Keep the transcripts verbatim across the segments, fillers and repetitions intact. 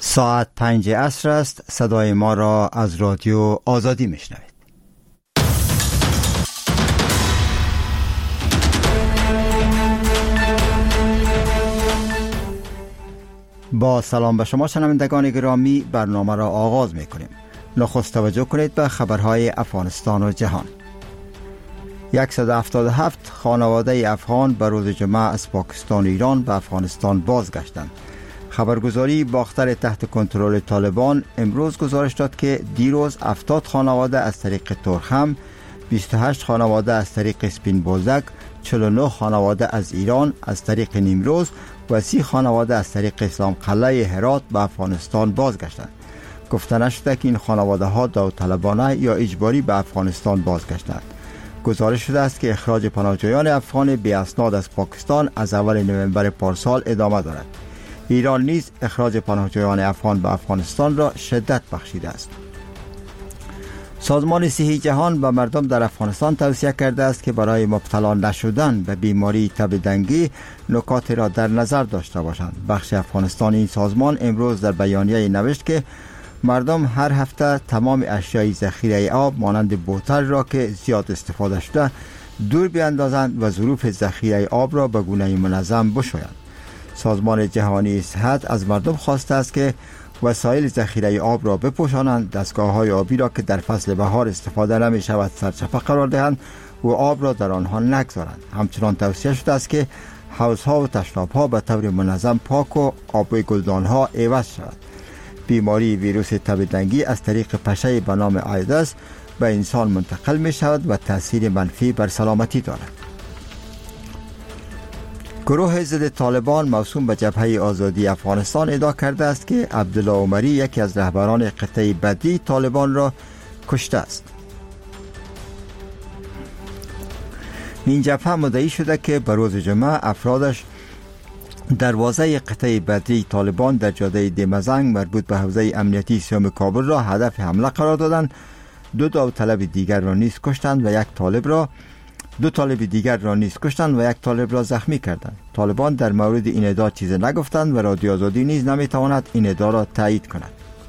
ساعت پنج عصر است. صدای ما را از رادیو آزادی میشنوید. با سلام به شما شنوندگان گرامی، برنامه را آغاز میکنیم. نخست توجه کنید به خبرهای افغانستان و جهان. صد و هفتاد و هفت خانواده افغان به روز جمعه از پاکستان و ایران به افغانستان بازگشتند. خبرگزاری باختر تحت کنترل طالبان امروز گزارش داد که دیروز هفتاد خانواده از طریق تورخم، بیست و هشت خانواده از طریق سپین بولدک، چهل و نه خانواده از ایران از طریق نیمروز و سی خانواده از طریق اسلام قلعه هرات به افغانستان بازگشتند. گفته نشده که این خانواده ها داوطلبانه یا اجباری به افغانستان بازگشتند. گزارش شده است که اخراج پناهجویان افغان بی اسناد از پاکستان از اول نوامبر پارسال ادامه دارد. ایران نیز اخراج پناهجویان افغان به افغانستان را شدت بخشیده است. سازمان صحی جهان به مردم در افغانستان توصیه کرده است که برای مبتلا نشدن به بیماری تب دنگی نکات را در نظر داشته باشند. بخش افغانستان این سازمان امروز در بیانیه نوشت که مردم هر هفته تمام اشیای ذخیره آب مانند بوتل را که زیاد استفاده شده دور بیاندازند و ظروف ذخیره آب را به گونه منظم بشویند. سازمان جهانی صحت از مردم خواسته است که وسایل ذخیره آب را بپوشانند، دستگاه‌های آبی را که در فصل بهار استفاده نمی شود سرچپه قرار دهند و آب را در آنها نگذارند. همچنان توصیه شده است که حوض‌ها و تشناب‌ها به طور منظم پاک و آب گلدان‌ها عوض شود. بیماری ویروس تب دنگی از طریق پشه به نام ایدز به انسان منتقل می شود و تأثیر منفی بر سلامتی دارد. گروه ضد طالبان موسوم به جبهه آزادی افغانستان ادعا کرده است که عبدالله عمری یکی از رهبران قطعه بدی طالبان را کشته است. این جبهه مدعی شده که به روز جمعه افرادش دروازه قطعه بدی طالبان در جاده دمزنگ مربوط به حوزه امنیتی سیوم کابل را هدف حمله قرار دادند. دو داوطلب دیگر را نیز کشتند و یک طالب را دو طالب دیگر را نیز کشتند و یک طالب را زخمی کردند. طالبان در مورد این ادعا چیزی نگفتند و رادیو آزادی نیز نمیتواند این ادعا را تایید کند.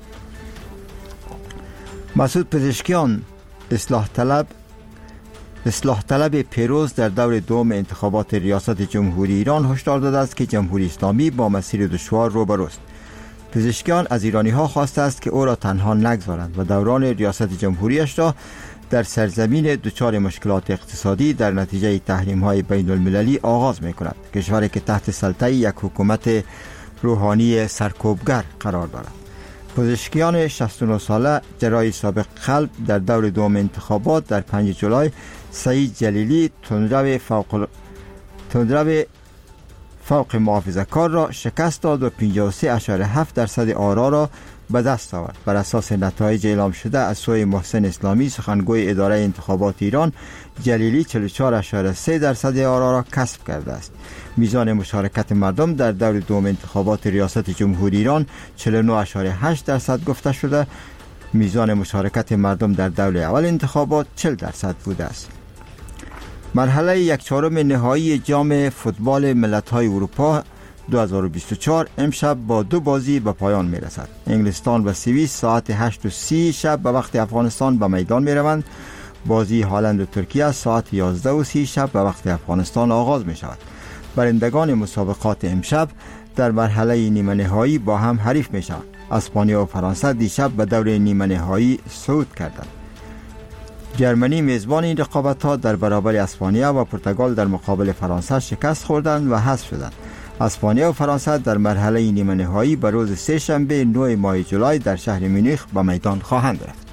مسعود پزشکیان اصلاح طلب اصلاح طلب پیروز در دور دوم انتخابات ریاست جمهوری ایران هشدار داده است که جمهوری اسلامی با مسیر دشوار روبروست. پزشکیان از ایرانی ها خواسته است که او را تنها نگذارند و دوران ریاست جمهوریش را در سرزمین دچار مشکلات اقتصادی در نتیجه تحریم های بین المللی آغاز می کند. کشوری که تحت سلطه یک حکومت روحانی سرکوبگر قرار دارد. پزشکیان شصت و نه ساله جراح سابق قلب در دور دوم انتخابات در پنجم جولای سعید جلیلی تندرو فوق تندرو فوق محافظه‌کار را شکست داد و پنجاه و سه اشاره هفت درصد آرا را به دست آورد. بر اساس نتایج اعلام شده از سوی محسن اسلامی سخنگوی اداره انتخابات ایران، جلیلی چهل و چهار اشاره سه درصد آرا را کسب کرده است. میزان مشارکت مردم در دور دوم انتخابات ریاست جمهوری ایران چهل و نه اشاره هشت درصد گفته شده. میزان مشارکت مردم در دور اول انتخابات چهل درصد بوده است. مرحله یک چهارم نهایی جام فوتبال ملت‌های اروپا دو هزار و بیست و چهار امشب با دو بازی به پایان می رسد. انگلستان و سوئیس ساعت هشت و سی شب به وقت افغانستان به میدان می روند. بازی هالند و ترکیه ساعت یازده و سی شب به وقت افغانستان آغاز می شود. برندگان مسابقات امشب در مرحله نیمه نهایی با هم حریف می شوند. اسپانیا و فرانسه دیشب به دور نیمه نهایی صعود کردند. جرمنی میزبان این رقابت‌ها در برابر اسپانیا و پرتغال در مقابل فرانسه شکست خوردند و حذف شدند. اسپانیا و فرانسه در مرحله نیمه نهایی به روز سه شنبه نه ماه جولای در شهر مونیخ به میدان خواهند رفت.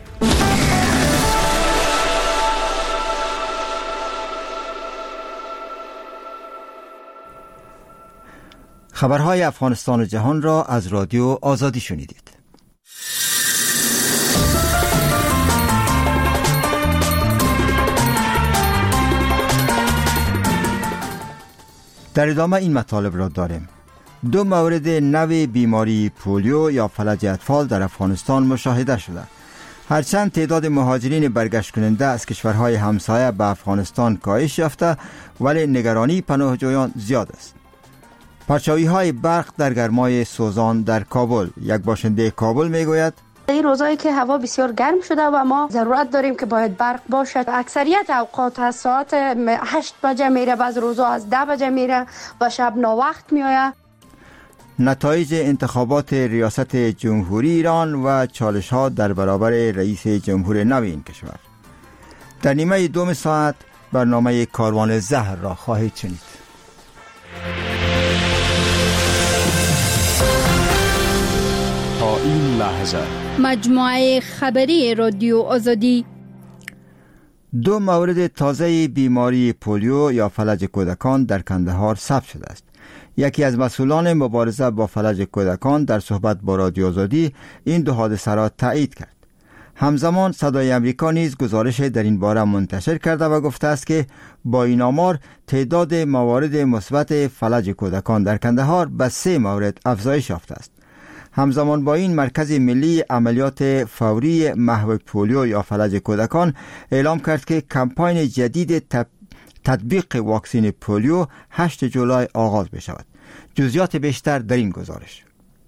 خبرهای افغانستان و جهان را از رادیو آزادی شنیدید. در ادامه این مطالب را داریم. دو مورد نو بیماری پولیو یا فلج اطفال در افغانستان مشاهده شده. هرچند تعداد مهاجرین برگشت کننده از کشورهای همسایه به افغانستان کاهش یافته، ولی نگرانی پناهجویان زیاد است. پرچاوی های برق در گرمای سوزان در کابل. یک باشنده کابل میگوید این روزایی که هوا بسیار گرم شده و ما ضرورت داریم که باید برق باشد. اکثریت اوقات از ساعت هشت بجه میره، بعض روزا از ده بجه میره و شب ناوقت میآید. نتایج انتخابات ریاست جمهوری ایران و چالش ها در برابر رئیس جمهور نو این کشور. در نیمه دوم ساعت برنامه کاروان زهر را خواهید شنید. تا این لحظه مجموعه خبری رادیو آزادی. دو مورد تازه بیماری پولیو یا فلج کودکان در کندهار ثبت شده است. یکی از مسئولان مبارزه با فلج کودکان در صحبت با رادیو آزادی این دو حادثه را تایید کرد. همزمان صدای امریکا نیز گزارش در این باره منتشر کرده و گفته است که با این آمار تعداد موارد مثبت فلج کودکان در کندهار به سه مورد افزایش یافته است. همزمان با این مرکز ملی عملیات فوری محو پولیو یا فلج کودکان اعلام کرد که کمپاین جدید تطبیق واکسن پولیو هشتم جولای آغاز بشود. جزئیات بیشتر در این گزارش.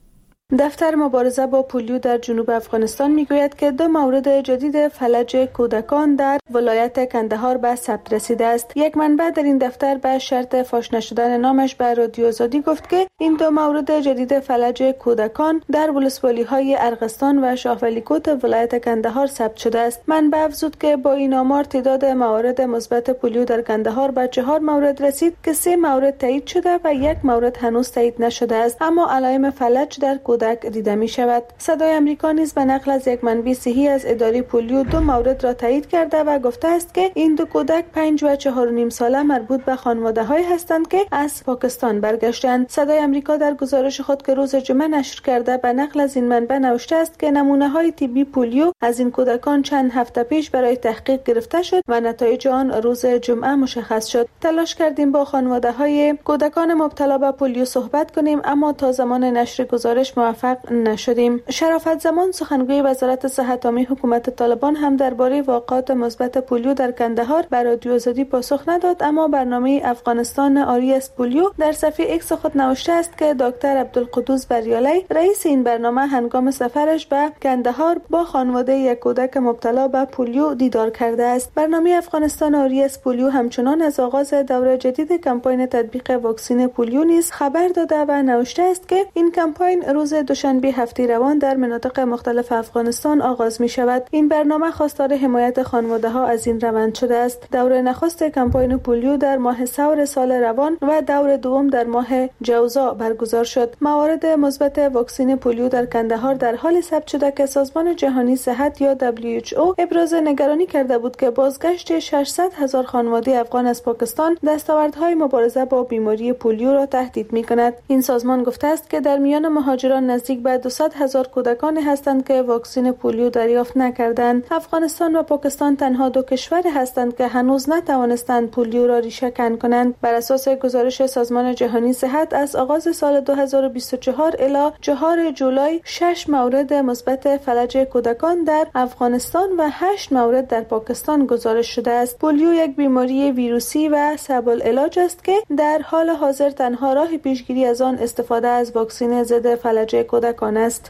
دفتر مبارزه با پولیو در جنوب افغانستان میگوید که دو مورد جدید فلج کودکان در ولایت کندهار به ثبت رسیده است. یک منبع در این دفتر به شرط فاش نشدن نامش به رادیو آزادی گفت که این دو مورد جدید فلج کودکان در ولسوالی‌های ارغستان و شاهولیکوت ولایت کندهار ثبت شده است. منبع افزود که با این آمار تعداد موارد مثبت پولیو در کندهار به چهار مورد رسید که سه مورد تایید شده و یک مورد هنوز تایید نشده است، اما علائم فلج در کودک دیده می شود. صدای امریکا نیز به نقل از یک منبع صحی از اداره پولیو دو مورد را تایید کرده و گفته است که این دو کودک پنج و چهار و نیم ساله مربوط به خانواده های هستند که از پاکستان برگشتند. صدای امریکا در گزارش خود که روز جمعه نشر کرده به نقل از این منبع نوشته است که نمونه های طبی پولیو از این کودکان چند هفته پیش برای تحقیق گرفته شد و نتایج آن روز جمعه مشخص شد. تلاش کردیم با خانواده های کودکان مبتلا به پولیو صحبت کنیم، اما تا زمان نشر گزارش موفق نشدیم. شرافت زمان سخنگوی وزارت صحت عامه حکومت طالبان هم درباره واقعات مثبت پولیو در کندهار به رادیو آزادی پاسخ نداد، اما برنامه افغانستان آری از پولیو در صفحه ایکس خود نوشته است که دکتر عبدالقدوس بریالی رئیس این برنامه هنگام سفرش به کندهار با خانواده یک کودک مبتلا به پولیو دیدار کرده است. برنامه افغانستان آری از پولیو همچنان از آغاز دوره جدید کمپاین تطبیق واکسن پولیو نیز خبر داده و نوشته است که این کمپاین روز دوشنبه هفته روان در مناطق مختلف افغانستان آغاز می شود. این برنامه خواستار حمایت خانواده ها از این روند شده است. دوره نخست کمپاین پولیو در ماه سور سال روان و دور دوم در ماه جوزا برگزار شد. موارد مثبت واکسن پولیو در کندهار در حال ثبت شده که سازمان جهانی صحت یا دبلیو اچ او ابراز نگرانی کرده بود که بازگشت ششصد هزار خانواده افغان از پاکستان دستاوردهای مبارزه با بیماری پولیو را تهدید می کند. این سازمان گفته است که در میان مهاجران نزدیک به دویست هزار کودکانی هستند که واکسن پولیو دریافت نکردند. افغانستان و پاکستان تنها دو کشور هستند که هنوز نتوانستند پولیو را ریشه‌کن کنند. بر اساس گزارش سازمان جهانی صحت از آغاز سال دو هزار و بیست و چهار الی چهارم جولای شش مورد مثبت فلج کودکان در افغانستان و هشت مورد در پاکستان گزارش شده است. پولیو یک بیماری ویروسی و صعب العلاج است که در حال حاضر تنها راه پیشگیری از آن استفاده از واکسن ضد فلج کودکان است.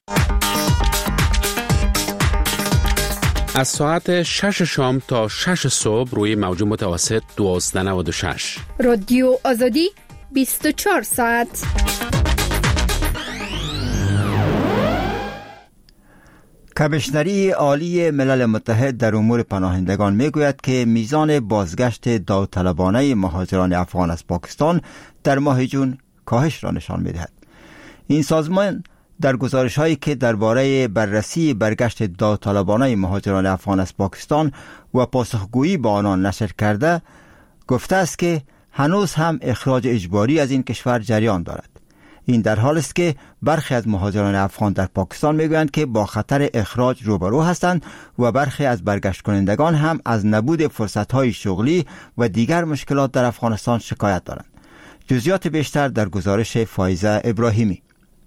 از ساعت شش شام تا شش صبح روی موج متوسط دوازده نود و شش رادیو آزادی بیست و چهار ساعت. کمیشنری عالی ملل متحد در امور پناهندگان میگوید که میزان بازگشت داوطلبانه مهاجران افغان از پاکستان در ماه جون کاهش را نشان میدهد. این سازمان در گزارش هایی که درباره بررسی برگشت داوطلبانه مهاجران افغان از پاکستان و پاسخگویی با آنان نشر کرده گفته است که هنوز هم اخراج اجباری از این کشور جریان دارد. این در حالی است که برخی از مهاجران افغان در پاکستان میگویند که با خطر اخراج روبرو هستند و برخی از برگشت کنندگان هم از نبود فرصت‌های شغلی و دیگر مشکلات در افغانستان شکایت دارند. جزئیات بیشتر در گزارش فایزه ابراهیمی.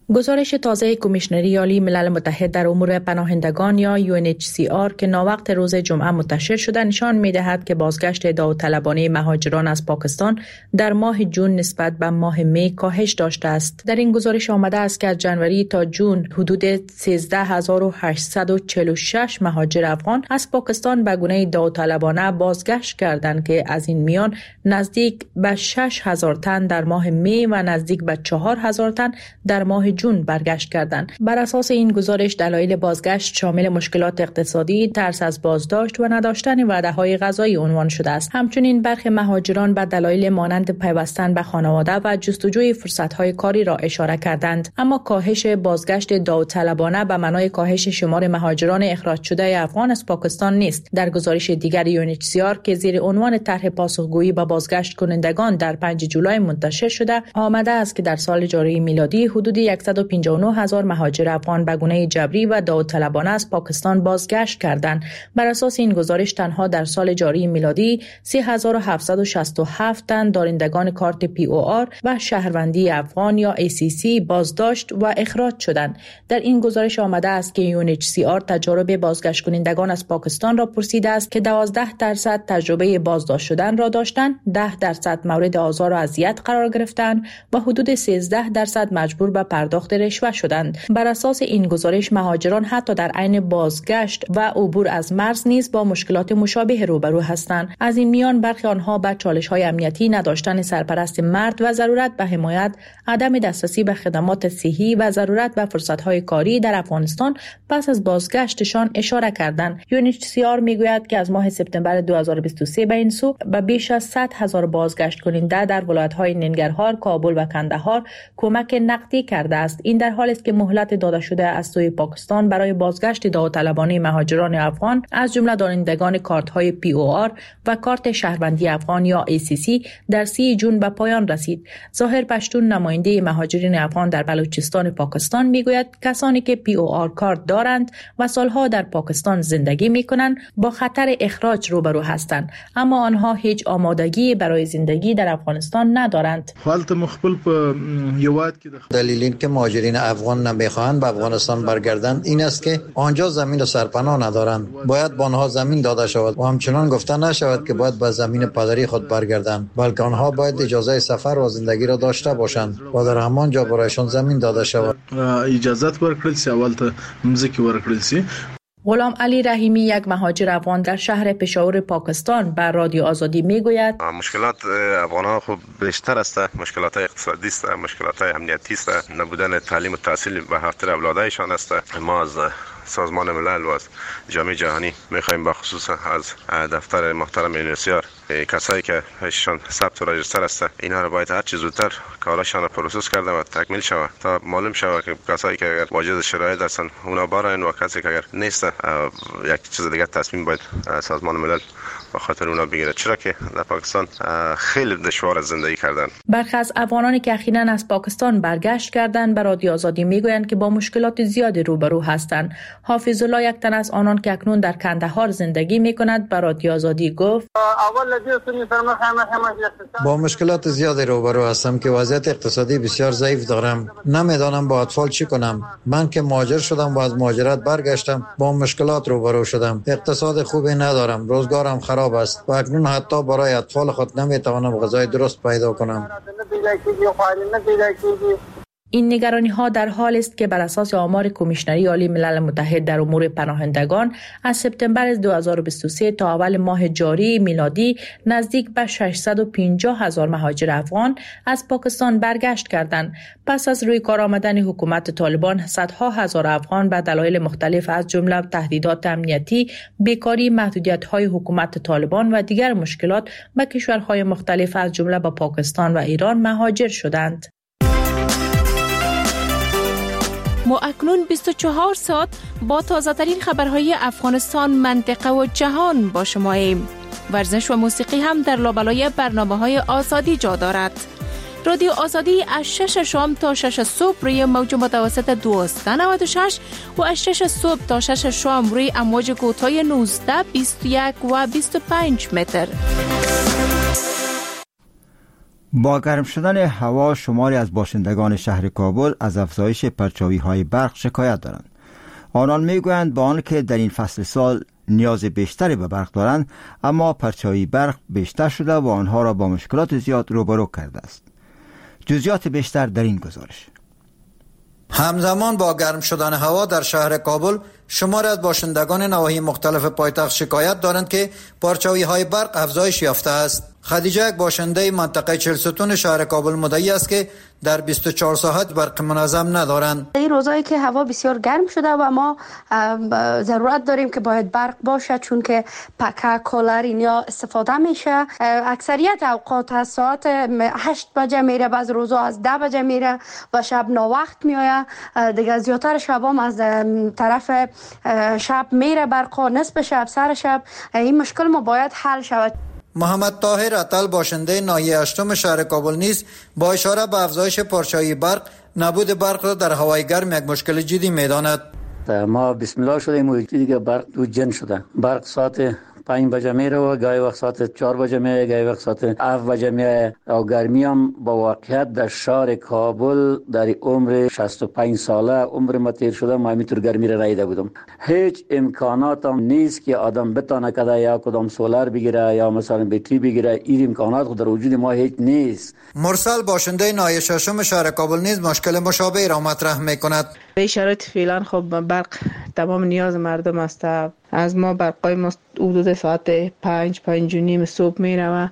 گزارش تازه کمیشنری عالی ملل متحد در امور پناهندگان یا یو ان اچ سی آر که ناوقت روز جمعه منتشر شده نشان می‌دهد که بازگشت داوطلبانه مهاجران از پاکستان در ماه جون نسبت به ماه می کاهش داشته است. در این گزارش آمده است که از جنوری تا جون حدود سیزده هزار و هشتصد و چهل و شش مهاجر افغان از پاکستان به گونه داوطلبانه بازگشت کردند که از این میان نزدیک به شش هزار تن در ماه می و نزدیک به چهار هزار تن در ماه جون برگشت کردند. بر اساس این گزارش دلایل بازگشت شامل مشکلات اقتصادی، ترس از بازداشت و نداشتن وعده‌های غذایی عنوان شده است. همچنین برخی مهاجران به دلایل مانند پیوستن به خانواده و جستجوی فرصت‌های کاری را اشاره کردند. اما کاهش بازگشت داوطلبانه به معنای کاهش شمار مهاجران اخراج شده افغان از پاکستان نیست. در گزارش دیگر یو ان اچ سی آر که زیر عنوان طرح پاسخگویی به بازگشت کنندگان در پنجم جولای منتشر شده، آمده است که در سال جاری میلادی حدود صد و پنجاه و نه هزار مهاجر افغان به گونه جبری و داوطلبانه از پاکستان بازگشت کردند. بر اساس این گزارش تنها در سال جاری میلادی سه هزار و هفتصد و شصت و هفت تن دارندگان کارت پی او آر و شهروندی افغان یا ای سی سی بازداشت و اخراج شدند. در این گزارش آمده است که یو ان اچ سی آر تجارب بازگشت کنندگان از پاکستان را پرسیده است که دوازده درصد تجربه بازداشت شدن را داشتند، ده درصد مورد آزار و اذیت قرار گرفتند و حدود سیزده درصد مجبور به پرداخت رشوه شدند. بر اساس این گزارش مهاجران حتی در عین بازگشت و عبور از مرز نیز با مشکلات مشابه روبرو هستند. از این میان برخی آنها با چالش‌های امنیتی، نداشتن سرپرست مرد و ضرورت به حمایت، عدم دسترسی به خدمات صحی و ضرورت به فرصت‌های کاری در افغانستان پس از بازگشتشان اشاره کردند. یو ان اچ سی آر میگوید که از ماه سپتامبر دو هزار و بیست و سه به این سو به بیش از صد هزار بازگشت کننده در ولایت‌های ننگرهار، کابل و کندهار کمک نقدی کرده است. این در حالی است که مهلت داده شده از سوی پاکستان برای بازگشت داوطلبانه مهاجران افغان از جمله دارندگان کارت‌های پی او آر و کارت شهروندی افغان یا ای سی سی در سی جون به پایان رسید. ظاهر پشتون نماینده مهاجرین افغان در بلوچستان پاکستان میگوید کسانی که پی او آر کارت دارند و سالها در پاکستان زندگی میکنند با خطر اخراج روبرو هستند، اما آنها هیچ آمادگی برای زندگی در افغانستان ندارند. دلیل این که مهاجرین افغان نمیخواهند به افغانستان برگردند این است که آنجا زمین و سرپناه ندارند. باید به آنها زمین داده شود و همچنان گفته نشود که باید به زمین پدری خود برگردند، بلکه آنها باید اجازه سفر و زندگی را داشته باشند و در همان جا برایشان زمین داده شود. اجازه ورکړل شي، اول ته مځکه ورکړل شي. غلام علی رحیمی یک مهاجر افغان در شهر پشاور پاکستان بر رادیو آزادی میگوید مشکلات افغان‌ها خوب بیشتر است، مشکلات اقتصادی است، مشکلات امنیتی است، نبودن تعلیم و تحصیل به خاطر اولادایشان است. ما از سازمان ملل و از جامعه جهانی می‌خوایم با خصوص از دفتر محترم یو ان اچ سی آر کسایی که هشتان ثبت و رجیستر است اینا رو باید هر چه زودتر کاراشان رو پروسس کرده و تکمیل شود تا معلوم شود که کسایی که اگر واجد شرایط هستن اونا بارن و کسی که اگر نیست یک چیز دیگه تصمیم باید سازمان ملل به خاطر اونا بگیره، چرا که در پاکستان خیلی دشوار زندگی کردن. برخی از افغانانی که اخیراً از پاکستان برگشت کردند به رادیو آزادی میگویند که با مشکلات زیادی روبرو هستند. حافظ الله یک تن از آنان که اکنون در کندهار زندگی میکند به رادیو آزادی گفت با مشکلات زیادی روبرو هستم که وضعیت اقتصادی بسیار ضعیف دارم. نمیدانم با اطفال چی کنم. من که مهاجر شدم و از مهاجرت برگشتم با مشکلات روبرو شدم. اقتصاد خوبی ندارم، روزگارم خراب است و اکنون حتی برای اطفال خود نمیتوانم غذای درست پیدا کنم. این نگرانی ها در حال است که بر اساس آمار کمیشنری عالی ملل متحد در امور پناهندگان از سپتامبر دو هزار و بیست و سه تا اول ماه جاری میلادی نزدیک به ششصد و پنجاه هزار مهاجر افغان از پاکستان برگشت کردند. پس از روی کار آمدن حکومت طالبان صدها هزار افغان به دلایل مختلف از جمله تهدیدات امنیتی، بیکاری، محدودیت‌های حکومت طالبان و دیگر مشکلات به کشورهای مختلف از جمله به پاکستان و ایران مهاجر شدند. ما اکنون بیست و چهار ساعت با تازه ترین خبرهای افغانستان، منطقه و جهان با شما ایم. ورزش و موسیقی هم در لابلای برنامه‌های آزادی جا دارد. رادیو آزادی از شش شام تا شش صبح روی موج متوسط دویست و نود و شش و از شش صبح تا شش شام روی امواج کوتاه نوزده، بیست و یک و بیست و پنج متر. با گرم شدن هوا شماری از باشندگان شهر کابل از افزایش پرچاوی های برق شکایت دارند. آنان میگویند با آنکه در این فصل سال نیاز بیشتری به برق دارند، اما پرچاوی برق بیشتر شده و آنها را با مشکلات زیاد روبرو کرده است. جزئیات بیشتر در این گزارش. همزمان با گرم شدن هوا در شهر کابل شماری از باشندگان نواحی مختلف پایتخت شکایت دارند که پرچاوی های برق افزایش یافته است. خدیجه یک باشنده منطقه چهل ستون شهر کابل مدعی است که در بیست و چهار ساعت برق منظم ندارند. این روزایی که هوا بسیار گرم شده و ما ضرورت داریم که باید برق باشه، چون که پکه کولر اینا استفاده میشه. اکثریت اوقات از ساعت هشت بجه میره، بعض روزا از ده بجه میره و شب ناوقت میآید. دیگه زیادتر شبام از طرف شب میره برق، نصف شب سر شب. این مشکل ما باید حل شود. محمد طاهر عطل باشنده ناحیه هشتم شهر کابل نیز با اشاره به افزایش پرچاوی برق نبود برق را در هوای گرم یک مشکل جدی می‌داند. ما بسم الله شدیم و دیگه برق دو جن شده. برق ساعت پنج بجه میره و گاهی وقت ساعت چهار بجه میره، گاهی وقت ساعت هفت بجه میره. و گرمی هم با واقعیت در شهر کابل در عمر شصت و پنج ساله عمر ما تیر شده، ما همینطور گرمی را رایده بودم. هیچ امکانات هم نیست که آدم بتانه کده یا کدام سولار بگیره یا مثلا بطری بگیره. این امکانات خود در وجود ما هیچ نیست. مرسل باشنده ناحیه ششم شهر کابل نیز مشکل مشابه را مطرح میکند. به شرایط فعلا خب برق تمام نیاز مردم است. از ما برقای ما حدود ساعت پنج پنج و نیم صبح میره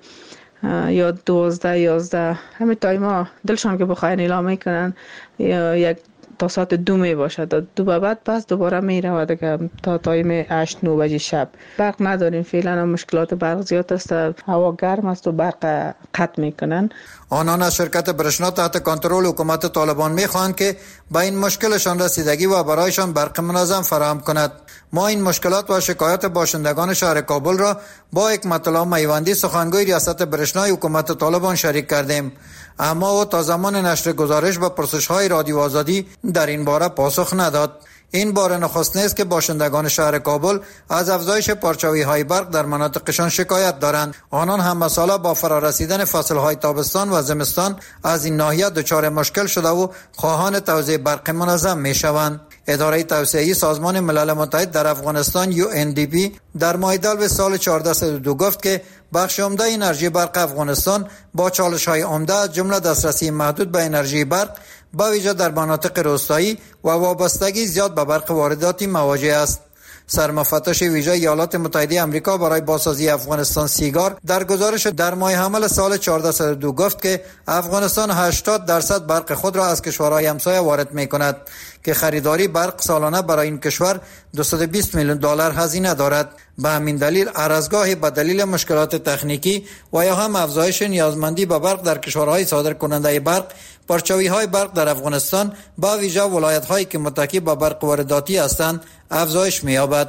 یا دوازده یازده، همه تایما دلشان که بخواین اعلام میکنن یا یک تا ساعت دو می باشد، دو به بعد پس دوباره میره و دیگه تا تایم هشت نه بجه شب. برق نداریم فعلا، مشکلات برق زیاد است، هوا گرم است و برق قطع میکنن. آنان از شرکت برشنا تحت کنترل حکومت طالبان میخواهند که به این مشکلشان رسیدگی و برایشان برق منظم فراهم کند. ما این مشکلات و شکایات باشندگان شهر کابل را با حکمت الله میوندی سخنگوی ریاست برشنای حکومت طالبان شریک کردیم، اما او تا زمان نشر گزارش و پرسش‌های رادیو آزادی در این باره پاسخ نداد. این بار نخست نیست که باشندگان شهر کابل از افزایش پرچاوی‌های برق در مناطقشان شکایت دارند. آنان هم مساله با فرارسیدن فصل‌های تابستان و زمستان از این ناحیه دچار مشکل شده و خواهان توزیع برق منظم می‌شوند. اداره توسعه‌ای سازمان ملل متحد در افغانستان یو ان دی پی در ماه دلو سال چهارده صد و دو گفت که بخش عمده انرژی برق افغانستان با چالش‌های عمده از جمله دسترسی محدود به انرژی برق با ویژه در مناطق روستایی و وابستگی زیاد به برق وارداتی مواجه است. سرمفتش ویژه ایالات متحده آمریکا برای بازسازی افغانستان سیگار در گزارش در ماه حمل سال چهارده صد و دو گفت که افغانستان هشتاد درصد برق خود را از کشورهای همسایه وارد می‌کند که خریداری برق سالانه برای این کشور دویست و بیست میلیون دلار هزینه دارد. به همین دلیل ارزگاهی به دلیل مشکلات تکنیکی و یا هم افزایش نیازمندی به برق در کشورهای صادر کننده برق، پرچاوی‌های برق در افغانستان با ویژه ولایت‌هایی که متکی به برق وارداتی هستند افزایش می‌یابد.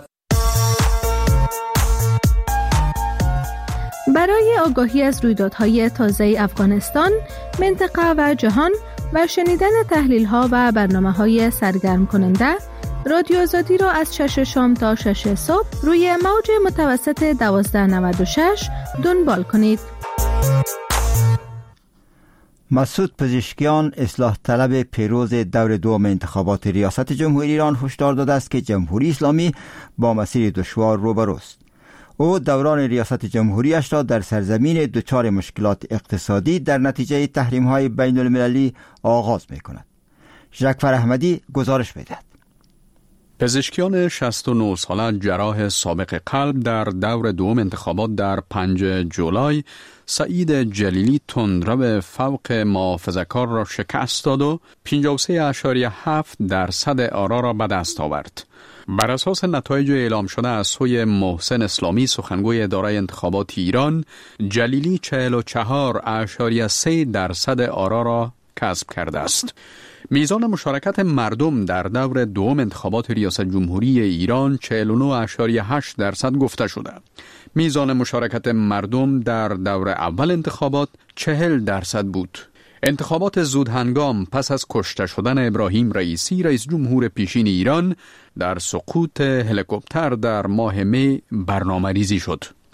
برای آگاهی از رویدادهای تازه افغانستان، منطقه و جهان و شنیدن تحلیل‌ها و برنامه‌های سرگرم کننده، رادیو آزادی را از شش شام تا شش صبح روی موج متوسط دوازده نود و شش دنبال کنید. مسعود پزشکیان، اصلاح طلب پیروز دور دوم انتخابات ریاست جمهوری ایران، هشدار داده است که جمهوری اسلامی با مسیر دشوار روبروست. او دوران ریاست جمهوریش را در سرزمین دچار مشکلات اقتصادی در نتیجه تحریم‌های بین المللی آغاز می‌کند. جعفر احمدی گزارش می‌دهد. پزشکیان شصت و نه ساله جراح سابق قلب در دور دوم انتخابات در پنجم جولای سعید جلیلی تندرو فوق محافظه‌کار را شکست داد و پنجاه و سه اشاریه هفت درصد آرا را به دست آورد. بر اساس نتایج اعلام شده از سوی محسن اسلامی سخنگوی اداره انتخابات ایران، جلیلی چهل و چهار اشاریه سه درصد آرا را کسب کرده است. میزان مشارکت مردم در دور دوم انتخابات ریاست جمهوری ایران چهل و نه اشاریه هشت درصد گفته شده. میزان مشارکت مردم در دور اول انتخابات چهل درصد بود. انتخابات زودهنگام پس از کشته شدن ابراهیم رئیسی رئیس جمهور پیشین ایران در سقوط هلیکوپتر در ماه می برنامه ریزی شد.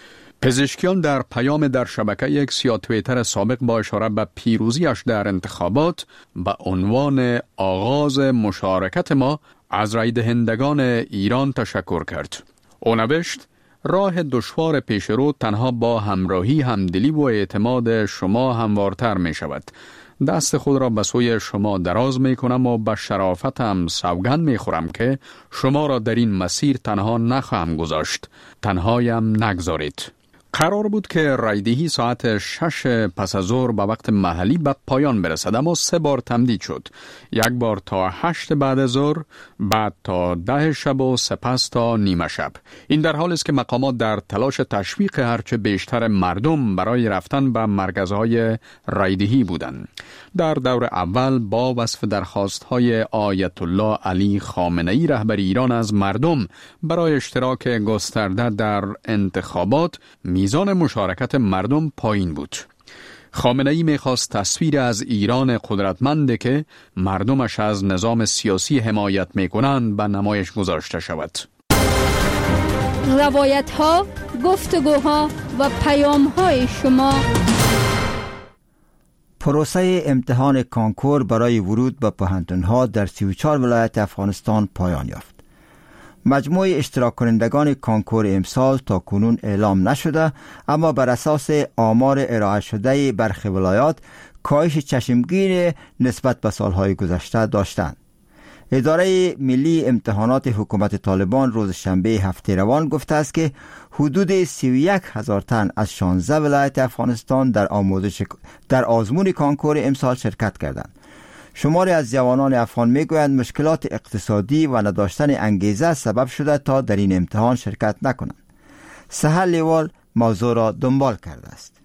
پزشکیان در پیام در شبکه یک یا توییتر سابق با اشاره به پیروزیش در انتخابات به عنوان آغاز مشارکت ما از رای دهندگان ایران تشکر کرد. او نوشت: راه دشوار پیش رو تنها با همراهی، همدلی و اعتماد شما هموارتر می شود. دست خود را به سوی شما دراز می کنم و به شرافتم سوگند می خورم که شما را در این مسیر تنها نخواهم گذاشت. تنهایم نگذارید. قرار بود که رایدهی ساعت شش پس از ظهر به وقت محلی به پایان برسد، اما سه بار تمدید شد. یک بار تا هشت بعد از ظهر، بعد تا ده شب و سپس تا نیمه شب. این در حالی است که مقامات در تلاش تشویق هرچه بیشتر مردم برای رفتن به مرکزهای رایدهی بودند. در دور اول با وصف درخواست‌های آیت الله علی خامنه‌ای رهبر ایران از مردم برای اشتراک گسترده در انتخابات، میزان مشارکت مردم پایین بود. خامنه‌ای می‌خواست تصویر از ایران قدرتمند که مردمش از نظام سیاسی حمایت می‌کنند به نمایش گذاشته شود. روایت‌ها، گفتگوها و پیام‌های شما. پروسه امتحان کانکور برای ورود به پوهنتون‌ها در سی و چهار ولایت افغانستان پایان یافت. مجموع اشتراک کنندگان کانکور امسال تا کنون اعلام نشده، اما بر اساس آمار ارائه شده برخی ولایات کاهش چشمگیر نسبت به سالهای گذشته داشتند. اداره ملی امتحانات حکومت طالبان روز شنبه هفته روان گفته است که حدود سی و یک هزار تن از شانزده ولایت افغانستان در آموزش در آزمون کانکور امسال شرکت کردند. شماری از جوانان افغان میگویند مشکلات اقتصادی و نداشتن انگیزه سبب شده تا در این امتحان شرکت نکنند. سحر لیوال موضوع را دنبال کرده است.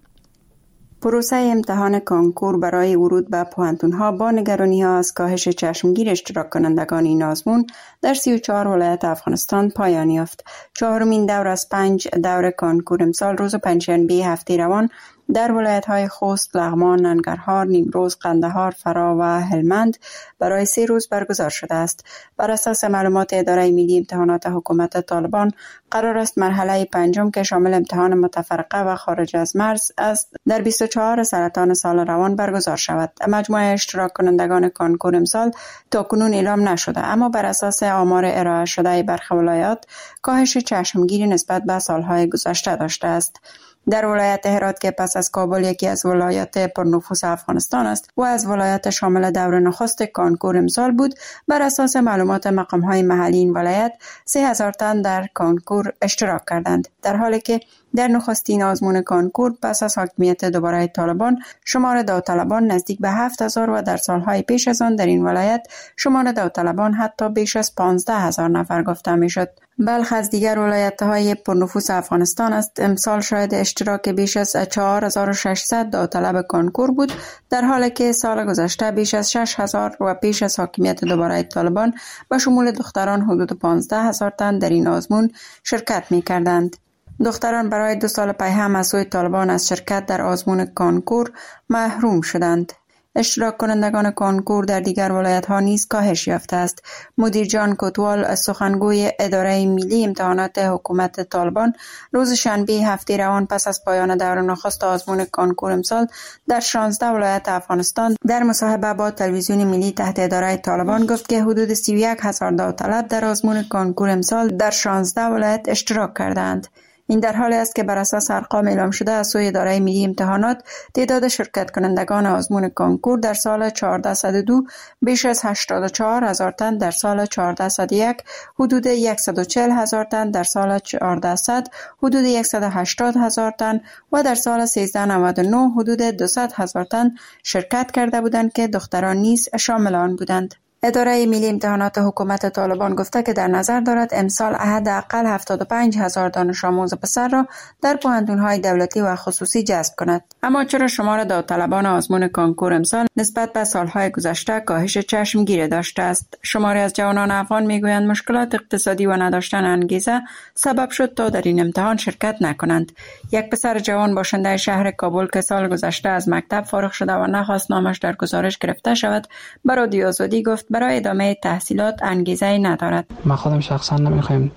پروسه امتحان کانکور برای ورود به پوهنتون‌ها با نگرانی‌ها از کاهش چشمگیر اشتراک کنندگان این آزمون در سی و چهار ولایت افغانستان پایان یافت. چهارمین دور از پنج دور کانکور امسال روز پنجشنبه هفته روان در ولایت‌های خوست، لغمان، ننگرهار، نیمروز، قندهار، فرا و هلمند برای سه روز برگزار شده است. بر اساس معلومات اداره ملی امتحانات حکومت طالبان، قرار است مرحله پنجم که شامل امتحان متفرقه و خارج از مرز است در بیست و چهارم سرطان سال روان برگزار شود. مجموع اشتراک کنندگان کانکور امسال تا کنون اعلام نشده، اما بر اساس آمار ارائه شده برخی ولایات کاهش چشمگیری نسبت به سالهای گذشته داشته است. در ولایت هرات که پس از کابل یکی از ولایات پرنفوذ افغانستان است و از ولایت شامل دور نخست کانکور امسال بود، بر اساس معلومات مقام‌های محلی این ولایت سه هزار تن در کانکور اشتراک کردند، در حالی که در نخستین آزمون کانکور پس از حاکمیت دوباره طالبان شمار داوطلبان نزدیک به هفت هزار و در سالهای پیش از آن در این ولایت شمار داوطلبان حتی بیش از پانزده هزار نفر گفته میشد. بلخ از دیگر ولایت‌های پرنفوذ افغانستان است. امسال شاهد اشتراک بیش از چهار هزار و ششصد داوطلب کانکور بود، در حالی که سال گذشته بیش از شش هزار و پیش از حاکمیت دوباره طالبان به شمول دختران حدود پانزده هزار تن در این آزمون شرکت می‌کردند. دختران برای دو سال پی هم از سوی طالبان از شرکت در آزمون کانکور محروم شدند. اشتراک کنندگان کانکور در دیگر ولایت‌ها نیز کاهش یافته است. مدیر جان کوتوال سخنگوی اداره ملی امتحانات حکومت طالبان روز شنبه هفته روان پس از پایان دور نخست آزمون کانکور امسال در شانزده ولایت افغانستان در مصاحبه با تلویزیون ملی تحت اداره طالبان گفت که حدود سی و یک هزار داوطلب در آزمون کانکور امسال در شانزده ولایت اشتراک کردند. این در حالی است که بر اساس ارقام اعلام شده از سوی اداره ملی امتحانات تعداد شرکت کنندگان آزمون کانکور در سال چهارده صد و دو بیش از هشتاد و چهار هزار تن، در سال چهارده صد و یک حدود صد و چهل هزار تن، در سال چهارده صد حدود صد و هشتاد هزار تن و در سال سیزده نود و نه حدود دویست هزار تن شرکت کرده بودند که دختران نیز شامل آن بودند. اداره ملی امتحانات حکومت طالبان گفته که در نظر دارد امسال حداقل هفتاد و پنج هزار دانش آموز پسر را در پوهنتون‌های دولتی و خصوصی جذب کند. اما چرا شمار داوطلبان آزمون کانکور امسال نسبت به سالهای گذشته کاهش چشمگیر داشته است؟ شماری از جوانان افغان میگویند مشکلات اقتصادی و نداشتن انگیزه سبب شد تا در این امتحان شرکت نکنند. یک پسر جوان باشنده شهر کابل که سال گذشته از مکتب فارغ شده و نخواست نامش در گزارش گرفته شود، به رادیو آزادی گفت برای ادامه تحصیلات انگیزه ندارد. ما خودم شخصا نمیخوایم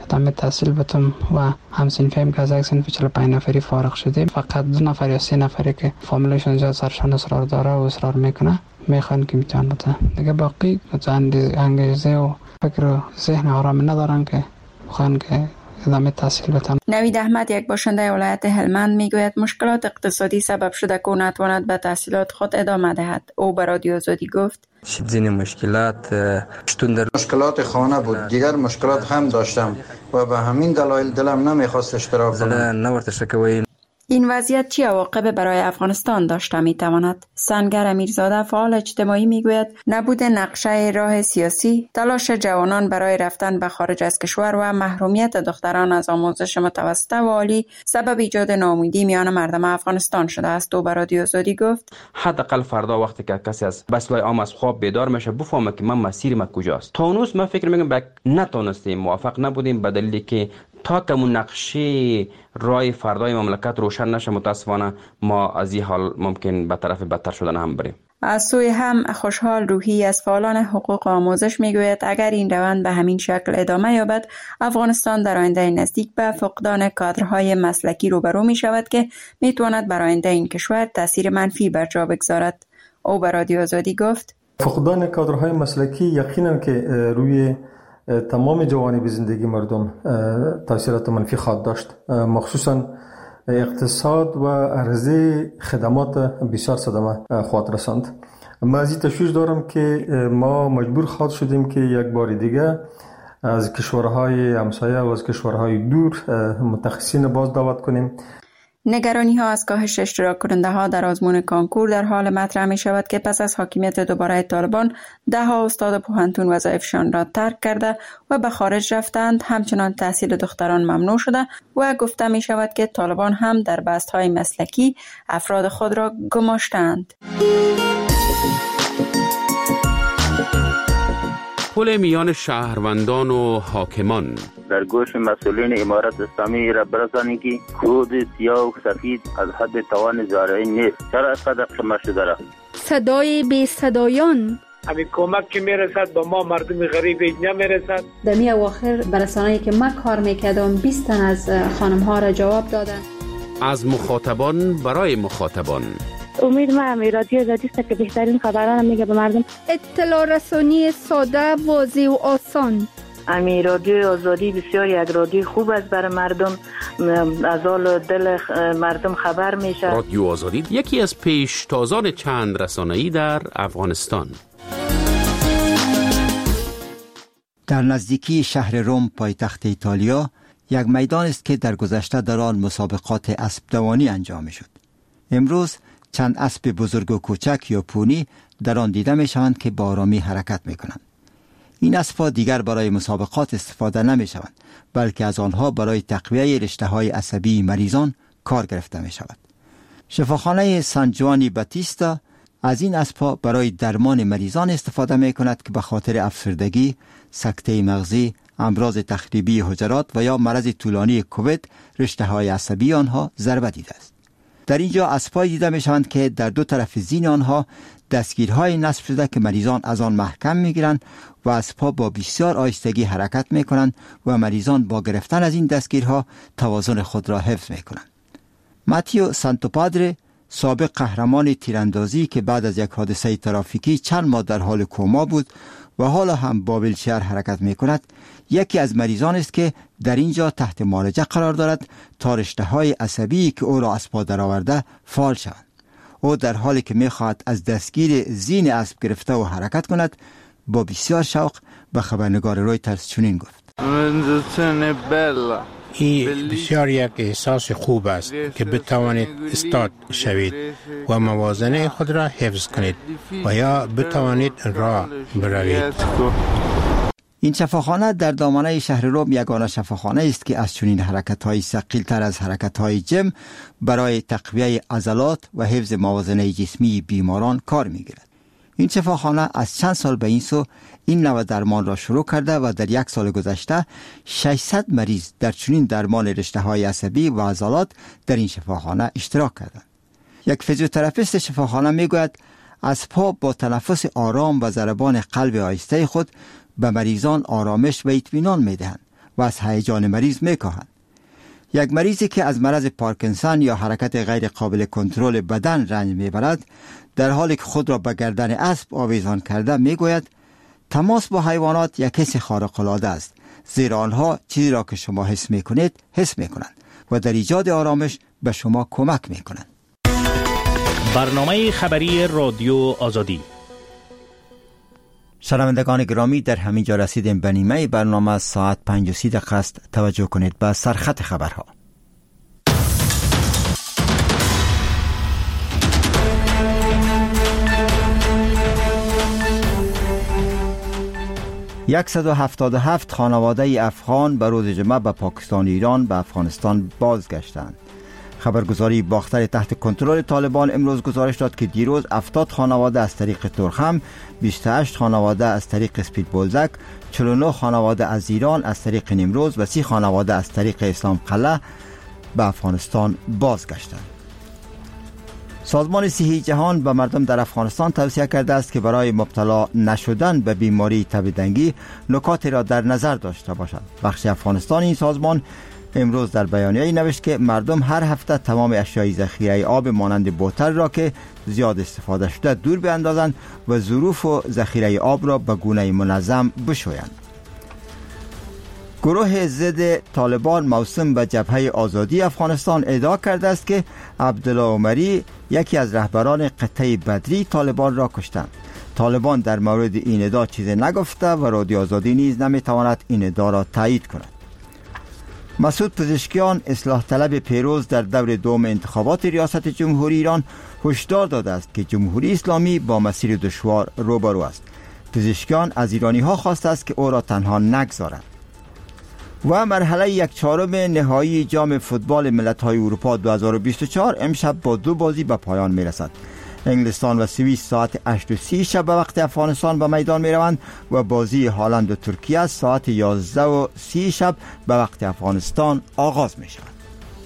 ادامه تحصیل بتم و همسنفیم که از یک سنف چهل و پنج نفری فارغ شدیم. فقط دو نفر یا سه نفری که فامیلشون زیاد سرشان اصرار داره و اصرار میکنه میخوان که میتونن بتن. دیگه باقی انگیزه و فکر و ذهن آرام ندارن که بخوان که ادامه تحصیل بتن. نوید احمد یک باشنده ولایت هلمند میگوید مشکلات اقتصادی سبب شده که نتواند به تحصیلات خود ادامه دهد. او به رادیو آزادی گفت زین مشکلات شتون در مشکلات خانه بود، دیگر مشکلات هم داشتم و به همین دلایل دلم نمیخواست اشتراک کنم. این وضعیت چه عواقب برای افغانستان داشته میتواند؟ سنگر امیرزاده فعال اجتماعی میگوید نبود نقشه راه سیاسی، تلاش جوانان برای رفتن به خارج از کشور و محرومیت دختران از آموزش متوسطه و عالی سبب ایجاد ناامیدی میان مردم افغانستان شده است. او به رادیو آزادی گفت حداقل فردا وقتی که کسی از بسلای عام از خواب بیدار میشه بفهمه که من مسیر من کجاست. تا اونوس من فکر میکنم که نتونستیم موافق نبودیم به دلیلی که تا که اون نقشه رای فردای مملکت روشن نشه متاسفانه ما از این حال ممکن به طرف بدتر شدن هم بریم. از سوی هم خوشحال روحی از فعالان حقوق آموزش میگوید اگر این روند به همین شکل ادامه یابد افغانستان در آینده نزدیک به فقدان کادرهای مسلکی روبرو می شود که می تواند بر آینده این کشور تاثیر منفی بر جا بگذارد. او به رادیو آزادی گفت فقدان کادرهای مسلکی یقینا که روی تمام جوانب زندگی مردم تاثیرات منفی خواهد داشت، مخصوصا اقتصاد و عرضه خدمات بسیار صدمه خواهد رساند. من از این تشویش دارم که ما مجبور خواهد شدیم که یک بار دیگه از کشورهای همسایه و از کشورهای دور متخصصین باز دعوت کنیم. نگرانی ها از کاهش اشتراک کننده ها در آزمون کانکور در حال مطرح می شود که پس از حاکمیت دوباره طالبان ده ها استاد پوهنتون وظایفشان را ترک کرده و به خارج رفتند. همچنان تحصیل دختران ممنوع شده و گفته می شود که طالبان هم در بست های مسلکی افراد خود را گماشتند. پل میان شهروندان و حاکمان در گوش مسئولین امارت اسلامی را برسانید که کود سیاه و سفید از حد توان زارعین نیست. چرا اینقدر شمار شده را؟ صدای بی صدایان همین کمک که میرسد به ما مردم غریب نمیرسد. در می اواخر برسانه‌ای که من کار میکردم بیست تن از خانم ها را جواب دادن. از مخاطبان برای مخاطبان امید ما همی رادیو آزادی است که بهترین خبران میگه به مردم. اطلاع رسانی ساده، واضح و آسان. امی رادیو آزادی بسیار یک رادیو خوب است برای مردم، از حال دل مردم خبر میشه. رادیو آزادی یکی از پیشتازان چند رسانه‌ای در افغانستان. در نزدیکی شهر روم پایتخت ایتالیا یک میدان است که در گذشته در آن مسابقات اسب دوانی انجام شد. امروز چند اسب بزرگ و کوچک یا پونی در آن دیده می شوند که با آرامی حرکت می کنند. این اسب‌ها دیگر برای مسابقات استفاده نمی شوند، بلکه از آنها برای تقویه رشته های عصبی مریضان کار گرفته می شود. شفاخانه سان جوانی باتیستا از این اسب‌ها برای درمان مریضان استفاده می کند که به خاطر افسردگی، سکته مغزی، امراض تخریبی حجرات و یا مرض طولانی کووید رشته های عصبی آنها ضربه دیده است. در اینجا اسب‌هایی دیده می شوند که در دو طرف زین آنها دستگیرهای نصب شده که مریضان از آن محکم می گیرند و اسب‌ها با بسیار آهستگی حرکت می کنند و مریضان با گرفتن از این دستگیرها توازن خود را حفظ می کنند. ماتیو سانتوپادره، سابق قهرمان تیراندازی که بعد از یک حادثه ترافیکی چند ماه در حال کما بود و حالا هم با ویلچر حرکت می کند، یکی از مریضان است که در اینجا تحت معالجه قرار دارد تا رشته‌های عصبی که او را از پا درآورده فعال شوند. او در حالی که می خواهد از دستگیر زین اسب گرفته و حرکت کند با بسیار شوق به خبرنگار رویترز چنین گفت: این بسیار یک احساس خوب است که بتوانید استاد شوید و موازنه خود را حفظ کنید و یا بتوانید راه بروید. این شفاخانه در دامنه شهر روم یگانه شفاخانه است که از چنین حرکت‌های ثقیل‌تر از حرکت‌های جم برای تقویه عضلات و حفظ موازنه جسمی بیماران کار می‌گیرد. این شفاخانه از چند سال به این سو این نوع درمان را شروع کرده و در یک سال گذشته ششصد مریض در چنین درمان رشته‌های عصبی و عضلات در این شفاخانه اشتراک کردند. یک فیزیوتراپیست شفاخانه میگوید اسب‌ها با تنفس آرام و ضربان قلب آهسته خود به مریضان آرامش و اطمینان میدهند و از هیجان مریض میکاهند. یک مریضی که از مرض پارکینسون یا حرکت غیر قابل کنترل بدن رنج میبرد، در حالی که خود را به گردن اسب آویزان کرده میگوید تماس با حیوانات یک حس خارق العاده است، زیرا آنها چیزی را که شما حس میکنید حس میکنند و در ایجاد آرامش به شما کمک میکنند. برنامه خبری رادیو آزادی. شنوندگان گرامی، در همین جا رسیدیم به نیمه برنامه. ساعت پنج و سی دقیقه است. توجه کنید به سرخط خبرها. صد و هفتاد و هفت خانواده افغان به روز جمعه به پاکستان و ایران به افغانستان بازگشتند. خبرگزاری باختر تحت کنترل طالبان امروز گزارش داد که دیروز هفتاد خانواده از طریق ترخم، بیست و هشت خانواده از طریق اسپید بولزک، چهل و نه خانواده از ایران از طریق نیمروز و سی خانواده از طریق اسلام قلعه به افغانستان بازگشتند. سازمان صحی جهان به مردم در افغانستان توصیه کرده است که برای مبتلا نشدن به بیماری تب دنگی نکاتی را در نظر داشته باشند. بخش افغانستان این سازمان امروز در بیانیه‌ای نوشت که مردم هر هفته تمام اشیای ذخیره آب مانند بوتل را که زیاد استفاده شده دور بیاندازند و ظروف و ذخیره آب را به گونه منظم بشویند. گروه ضد طالبان موسوم به جبهه آزادی افغانستان ادعا کرده است که عبدالله عمری، یکی از رهبران قطعه بدری، طالبان را کشتند. طالبان در مورد این ادعا چیزی نگفته و رادیو آزادی نیز نمیتواند این ادعا را تایید کند. مسعود پزشکیان، اصلاح طلب پیروز در دور دوم انتخابات ریاست جمهوری ایران، هشدار داده است که جمهوری اسلامی با مسیر دشوار روبرو است. پزشکیان از ایرانی ها خواسته است که او را تنها نگذارند. و مرحله یک چهارم نهایی جام فوتبال ملت‌های اروپا دو هزار و بیست و چهار امشب با دو بازی به پایان میرسد. انگلستان و سوئیس ساعت هشت و سی شب به وقت افغانستان به میدان می روند و بازی هالند و ترکیه ساعت یازده و سی شب به وقت افغانستان آغاز می شود.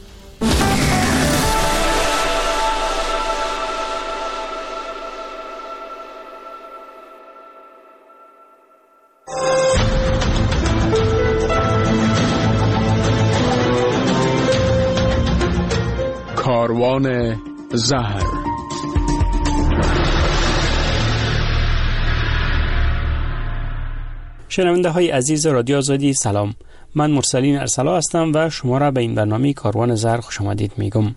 کاروان زهر. شنونده های عزیز رادیو آزادی، سلام. من مرسلین ارسلا هستم و شما را به این برنامه کاروان زهر خوش آمدید میگم.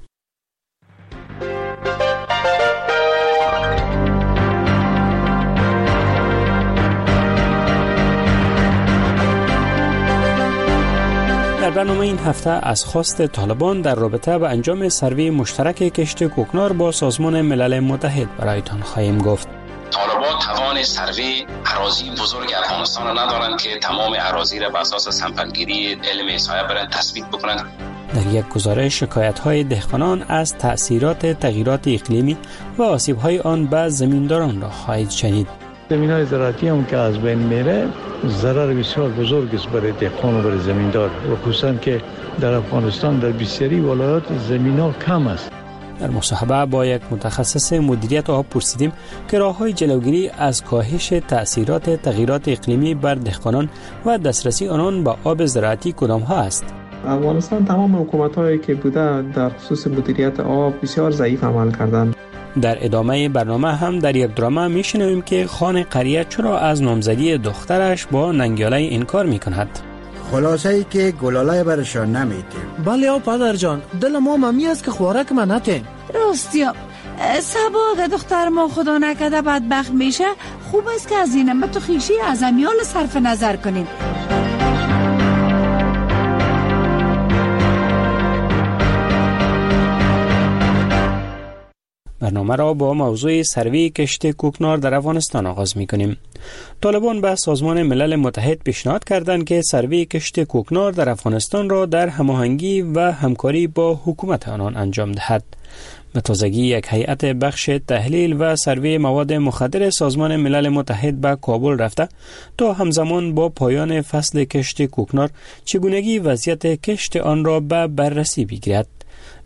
در برنامه این هفته از خواست طالبان در رابطه با انجام سروی مشترک کشت کوکنار با سازمان ملل متحد برایتان خواهیم گفت. طالبان توان سروی اراضی بزرگ افغانستان را ندارند که تمام اراضی را بر اساس سمپلگیری علم احصایه برای تثبیت بکنند. در یک گزارش شکایت‌های دهقانان از تأثیرات تغییرات اقلیمی و آسیب‌های آن به زمینداران را خواهید شنید. زمین‌های زراعتی هم که از بین میره ضرر بسیار بزرگ است برای دهقان و برای زمیندار، و خصوصا که در افغانستان در بسیاری ولایات زمین‌ها کم است. در مصاحبه با یک متخصص مدیریت آب پرسیدیم که راه‌های جلوگیری از کاهش تأثیرات تغییرات اقلیمی بر دهقانان و دسترسی آنان به آب زراعتی کدام‌ها است. افغانستان تمام حکومت‌هایی که بوده در خصوص مدیریت آب بسیار ضعیف عمل کردند. در ادامه برنامه هم در یک درامه میشنویم که خان قریه چرا از نامزدی دخترش با ننگیاله انکار میکند. خلاصه ای که گلاله برشان نمیتیم. بله آ پدر جان، دل ما ممی است که خوارک من نتیم. راستیا سبا اگه دختر ما خدا نکده بدبخت میشه، خوب است که از اینم تو خیشی از امیال صرف نظر کنیم. برنامه را با موضوع سروی کشت کوکنار در افغانستان آغاز می کنیم. طالبان به سازمان ملل متحد پیشنهاد کردند که سروی کشت کوکنار در افغانستان را در هماهنگی و همکاری با حکومت آنان انجام دهد. به تازگی یک هیئت بخش تحلیل و سروی مواد مخدر سازمان ملل متحد به کابل رفته تا همزمان با پایان فصل کشت کوکنار چگونگی وضعیت کشت آن را به بررسی بگیرد.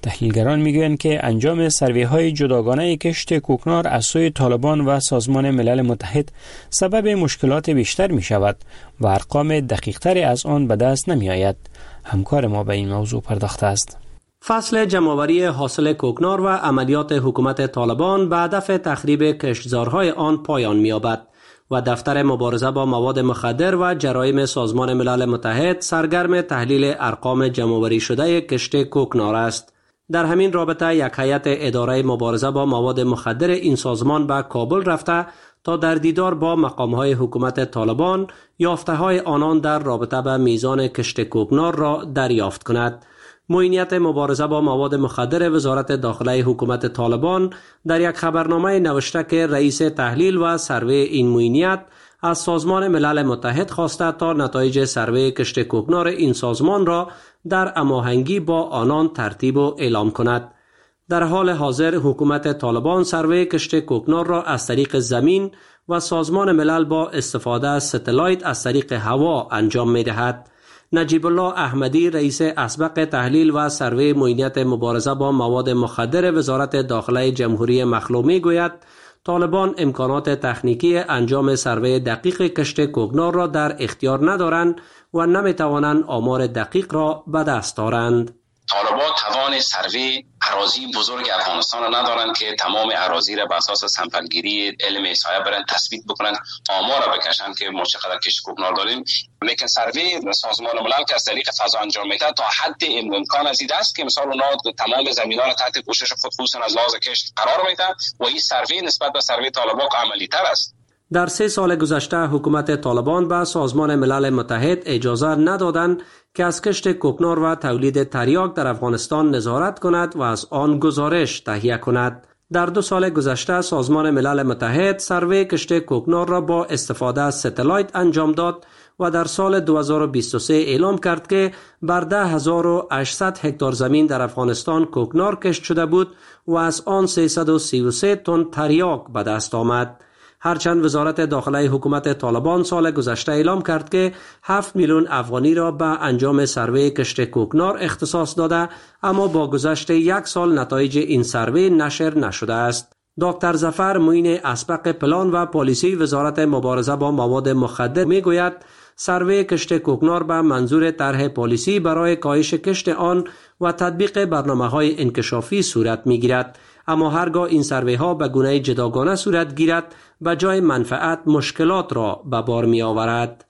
تحلیلگران میگویند که انجام سروی های جداگانه کشت کوکنار از سوی طالبان و سازمان ملل متحد سبب مشکلات بیشتر می شود و ارقام دقیق تری از آن به دست نمی آید. همکار ما به این موضوع پرداخته است. فصل جمع‌آوری حاصل کوکنار و عملیات حکومت طالبان به هدف تخریب کشتزارهای آن پایان می‌یابد و دفتر مبارزه با مواد مخدر و جرایم سازمان ملل متحد سرگرم تحلیل ارقام جمع‌آوری شده کشت کوکنار است. در همین رابطه یک هیئت اداره مبارزه با مواد مخدر این سازمان به کابل رفته تا در دیدار با مقام‌های حکومت طالبان یافته‌های آنان در رابطه به میزان کشت کوکنار را دریافت کند. معینیت مبارزه با مواد مخدر وزارت داخله حکومت طالبان در یک خبرنامه نوشته که رئیس تحلیل و سروی این معینیت از سازمان ملل متحد خواسته تا نتایج سروی کشت کوکنار این سازمان را در هماهنگی با آنان ترتیب و اعلام کند. در حال حاضر حکومت طالبان سروی کشت کوکنار را از طریق زمین و سازمان ملل با استفاده از ستلایت از طریق هوا انجام می دهد. نجیب الله احمدی رئیس اسبق تحلیل و سروی معینیت مبارزه با مواد مخدر وزارت داخله جمهوری مخلوع می گوید طالبان امکانات تکنیکی انجام سروی دقیق کشت کوکنار را در اختیار ندارند و نمی توانند آمار دقیق را به دست آورند. طالبان توان سروی اراضی بزرگ افغانستان را ندارند که تمام اراضی را بر اساس سمپلگیری علم احصایه برند تثبیت بکنند، آمار را بکشند که ما چقدر کشت کوکنار داریم. لیکن سروی سازمان ملل که از طریق فضا انجام میده تا حد امکان از این است که مثلا اونا تمام زمین‌ها را تحت پوشش خود خصوصا از لحاظ کشت قرار میده و این سروی نسبت به سروی طالبان عملی تر است. در سه سال گذشته حکومت طالبان به سازمان ملل متحد اجازه ندادند که از کشت کوکنار و تولید تریاک در افغانستان نظارت کند و از آن گزارش تهیه کند. در دو سال گذشته سازمان ملل متحد سروی کشت کوکنار را با استفاده از ستلایت انجام داد و در سال دو هزار و بیست و سه اعلام کرد که بر ده هزار و هشتصد هکتار زمین در افغانستان کوکنار کشت شده بود و از آن سیصد و سی و سه تن تریاک به دست آمد. هرچند وزارت داخله حکومت طالبان سال گذشته اعلام کرد که هفت میلیون افغانی را به انجام سروی کشت کوکنار اختصاص داده، اما با گذشت یک سال نتایج این سروی نشر نشده است. دکتر ظفر معین اسبق پلان و پالیسی وزارت مبارزه با مواد مخدر میگوید سروی کشت کوکنار به منظور طرح پالیسی برای کاهش کشت آن و تطبیق برنامه‌های انکشافی صورت میگیرد، اما هرگاه این سروی ها به گونه جداگانه صورت گیرد به جای منفعت مشکلات را به بار می آورد.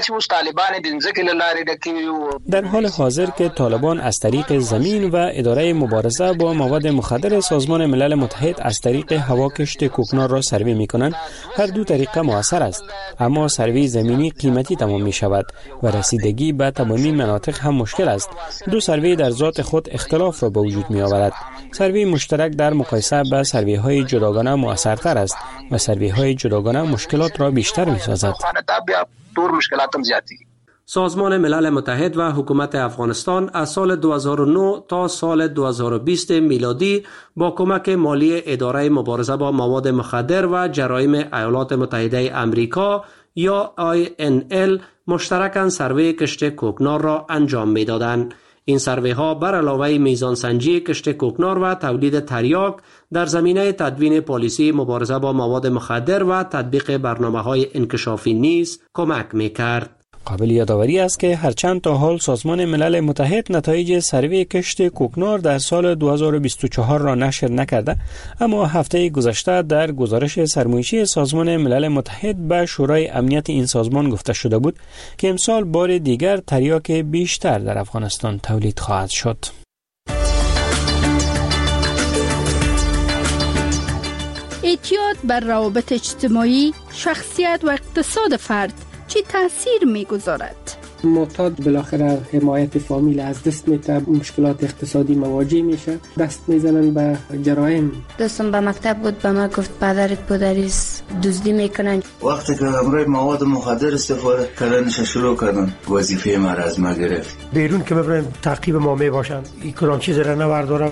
در حال حاضر که طالبان از طریق زمین و اداره مبارزه با مواد مخدر سازمان ملل متحد از طریق هوا کشت کوکنار را سروی می کنند، هر دو طریقه مؤثر است، اما سروی زمینی قیمتی تمام می شود و رسیدگی به تمامی مناطق هم مشکل است. دو سروی در ذات خود اختلاف را به وجود می آورد. سروی مشترک در مقایسه با سروی های جداگانه مؤثرتر است و سروی های جداگانه مشکلات را بیشتر می سازد. سازمان ملل متحد و حکومت افغانستان از سال دو هزار و نه تا سال دو هزار و بیست میلادی با کمک مالی اداره مبارزه با مواد مخدر و جرایم ایالات متحده آمریکا یا آی ان ال مشترکاً سروی کشت کوکنار را انجام می‌دادند. این سروی ها بر علاوه میزان سنجی کشت کوکنار و تولید تریاک در زمینه تدوین پالیسی مبارزه با مواد مخدر و تطبیق برنامه‌های انکشافی نیز کمک می‌کرد. قابل یادآوری است که هرچند تا حال سازمان ملل متحد نتایج سروی کشت کوکنار در سال دو هزار و بیست و چهار را نشر نکرده، اما هفته گذشته در گزارش سرمایشی سازمان ملل متحد به شورای امنیت این سازمان گفته شده بود که امسال بار دیگر تریاک بیشتر در افغانستان تولید خواهد شد. اعتیاد بر روابط اجتماعی، شخصیت و اقتصاد فرد چی تاثیر میگذارد؟ معتاد بالاخره حمایت فامیل از دست میده، مشکلات اقتصادی مواجه میشه، دست میزنن به جرایم. دوستم به مکتب بود، به ما گفت پدرت پدریس دزدی میکنن. وقتی که امروی مواد مخدر استفاده کردنش شروع کردن، وظیفه ما را از ما گرفت. بیرون که ببرن تعقیب ما میباشن، این کدام چیز را نوردارم.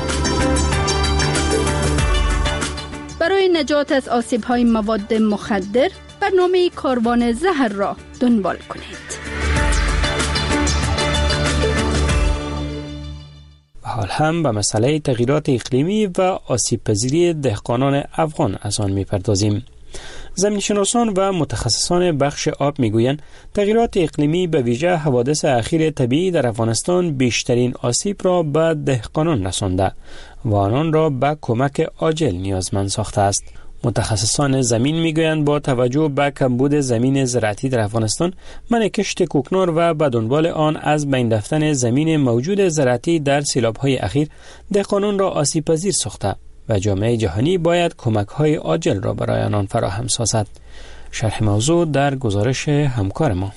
برای نجات از آسیب‌های مواد مخدر برنامه کاروان زهر را دنبال کنید. حال هم به مسئله تغییرات اقلیمی و آسیب پذیری دهقانان افغان از آن می‌پردازیم. زمینشناسان و متخصصان بخش آب میگویند تغییرات اقلیمی به ویژه حوادث اخیر طبیعی در افغانستان بیشترین آسیب را به دهقانان رسانده و آنان را به کمک عاجل نیازمند ساخته است. متخصصان زمین میگویند با توجه به کمبود زمین زراعتی در افغانستان، منع کشت کوکنار و به دنبال آن از بین رفتن زمین موجود زراعتی در سیلاب‌های اخیر دهقانان را آسیب پذیر ساخته و جامعه جهانی باید کمک‌های عاجل را برای آنان فراهم سازد. شرح موضوع در گزارش همکار ما.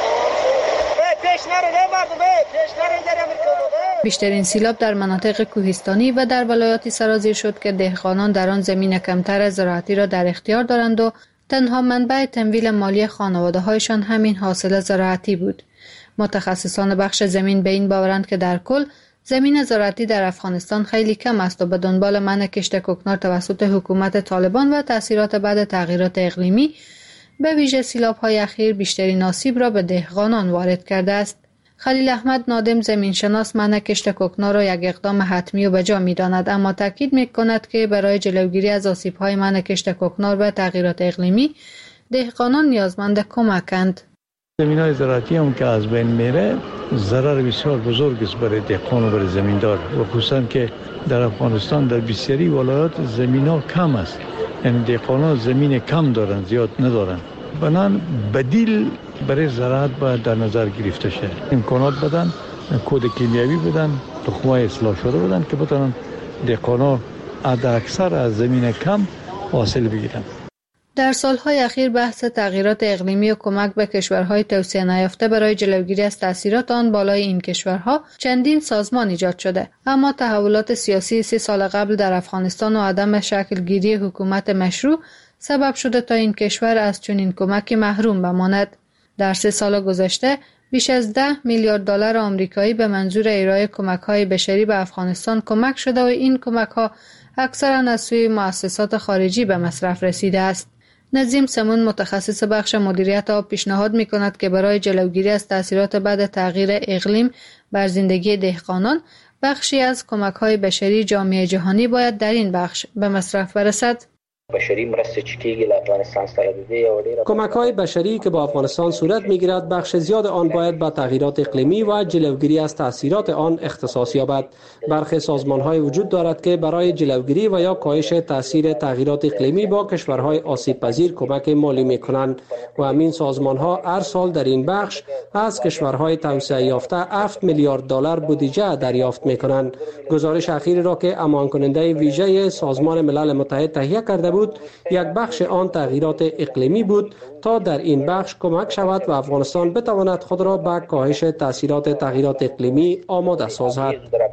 بیشترین سیلاب در مناطق کوهستانی و در ولایاتی سرازیر شد که دهقانان در آن زمین کمتر زراعتی را در اختیار دارند و تنها منبع تمویل مالی خانواده‌هایشان همین حاصل زراعتی بود. متخصصان بخش زمین به این باورند که در کل زمین زراعتی در افغانستان خیلی کم است و به دنبال منع کشت کوکنار توسط حکومت طالبان و تأثیرات بعد تغییرات اقلیمی به ویژه سیلاب‌های اخیر بیشترین آسیب را به دهقانان وارد کرده است. خلیل احمد نادم زمینشناس منع کشت کوکنار را یک اقدام حتمی و بجا می‌داند، اما تاکید می‌کند که برای جلوگیری از آسیب‌های منع کشت کوکنار و تغییرات اقلیمی دهقانان نیازمند کمکند. زمین‌های زراعتی هم که از بین میره ضرر بسیار بزرگ است برای دهقان و برای زمیندار، و خصوصا که در افغانستان در بسیاری ولایات زمین‌ها کم است، یعنی دهقانان زمین کم دارن، زیاد ندارن. بنان بدیل برای زراعت باید در نظر گرفته شد. امکانات بدن، کود کیمیاوی بدن، تخم‌های اصلاح شده بدن که بتونن دهقانان حد اکثر از زمین کم حاصل بگیرن. در سالهای اخیر بحث تغییرات اقلیمی و کمک به کشورهای توسعه نیافته برای جلوگیری از تاثیرات آن بالای این کشورها چندین سازمان ایجاد شده، اما تحولات سیاسی سی سال قبل در افغانستان و عدم شکلگیری حکومت مشروع سبب شده تا این کشور از چنین کمکی محروم بماند. در سه سال گذشته بیش از ده میلیارد دلار آمریکایی به منظور ارائه کمک‌های بشری به افغانستان کمک شده و این کمک‌ها اکثراً از سوی مؤسسات خارجی به مصرف رسیده است. نظیم سمون متخصص بخش مدیریت آب پیشنهاد می‌کند که برای جلوگیری از تأثیرات بد تغییر اقلیم بر زندگی دهقانان، بخشی از کمک‌های بشری جامعه جهانی باید در این بخش به مصرف برسد. بشری مرسته چکیږي له افغانستان سره د دې او ډیره کمک‌های بشری که با افغانستان صورت می‌گیرد بخش زیاد آن باید به تغییرات اقلیمی و جلوگیری از تاثیرات آن اختصاص یابد. برخی سازمان‌های وجود دارد که برای جلوگیری و یا کاهش تاثیر تغییرات اقلیمی با کشورهای آسیب‌پذیر کمک مالی می‌کنند و همین سازمان‌ها هر سال در این بخش از کشورهای توسعه یافته هفت میلیارد دلار بودجه دریافت می‌کنند. گزارش اخیری را که امان کننده ویژه سازمان ملل متحد تهیه کرده بود، یک بخش آن تغییرات اقلیمی بود تا در این بخش کمک شود و افغانستان بتواند خود را به کاهش تاثیرات تغییرات اقلیمی آماده سازد.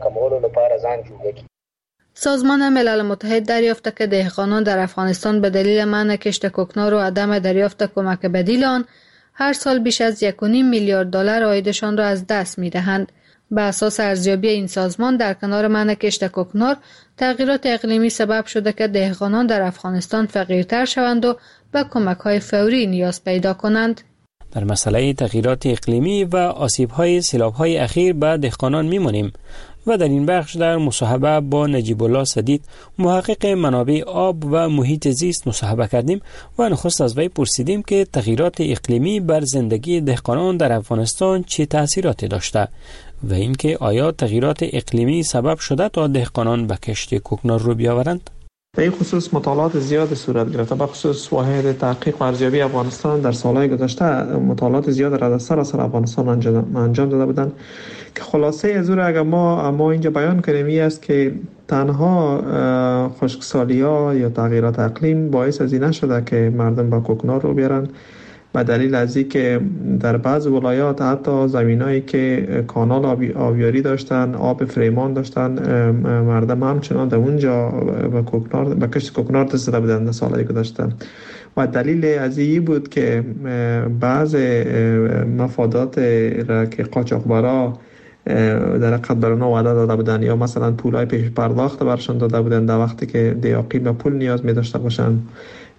سازمان ملل متحد دریافت که دهقانان در افغانستان به دلیل منع کشت کوکنار و عدم دریافت کمک بدیل آن هر سال بیش از یک و نیم میلیارد دلار عایدشان را از دست می‌دهند. به اساس ارزیابی این سازمان در کنار منع کشت کوکنار، تغییرات اقلیمی سبب شده که دهقانان در افغانستان فقیرتر شوند و به کمک‌های فوری نیاز پیدا کنند. در مسئله تغییرات اقلیمی و آسیب‌های سیلاب‌های اخیر به دهقانان می‌مانیم و در این بخش در مصاحبه با نجیب الله سدید، محقق منابع آب و محیط زیست مصاحبه کردیم و نخست از وی پرسیدیم که تغییرات اقلیمی بر زندگی دهقانان در افغانستان چه تأثیراتی داشته و اینکه آیا تغییرات اقلیمی سبب شده تا دهقانان به کشت کوکنار رو بیاورند؟ به این خصوص مطالعات زیاد صورت گرفته، به خصوص واحد تحقیق و ارزیابی افغانستان در سالهای گذشته مطالعات زیاد را در سراسر افغانستان انجام داده بودند که خلاصه از اون اگر ما ما اینجا بیان کنیم این است که تنها خشکسالی‌ها یا تغییرات اقلیم باعث از این نشده که مردم با کوکنار رو بیارن، به دلیل از اینکه در بعض ولایات حتی زمینایی که کانال آبیاری داشتن، آب فریمان داشتن، مردم همچنان در اونجا به کوکنار به کشت کوکنار دست زده بودند در سالهای گذشته. و دلیل از این بود که بعض مفادات را که قاچاقبرا در حقیقت بر اونا وعده داده بودن یا مثلا پولای پیش پرداخت برشان داده بودن در وقتی که دیاقین به پول نیاز می داشته باشن،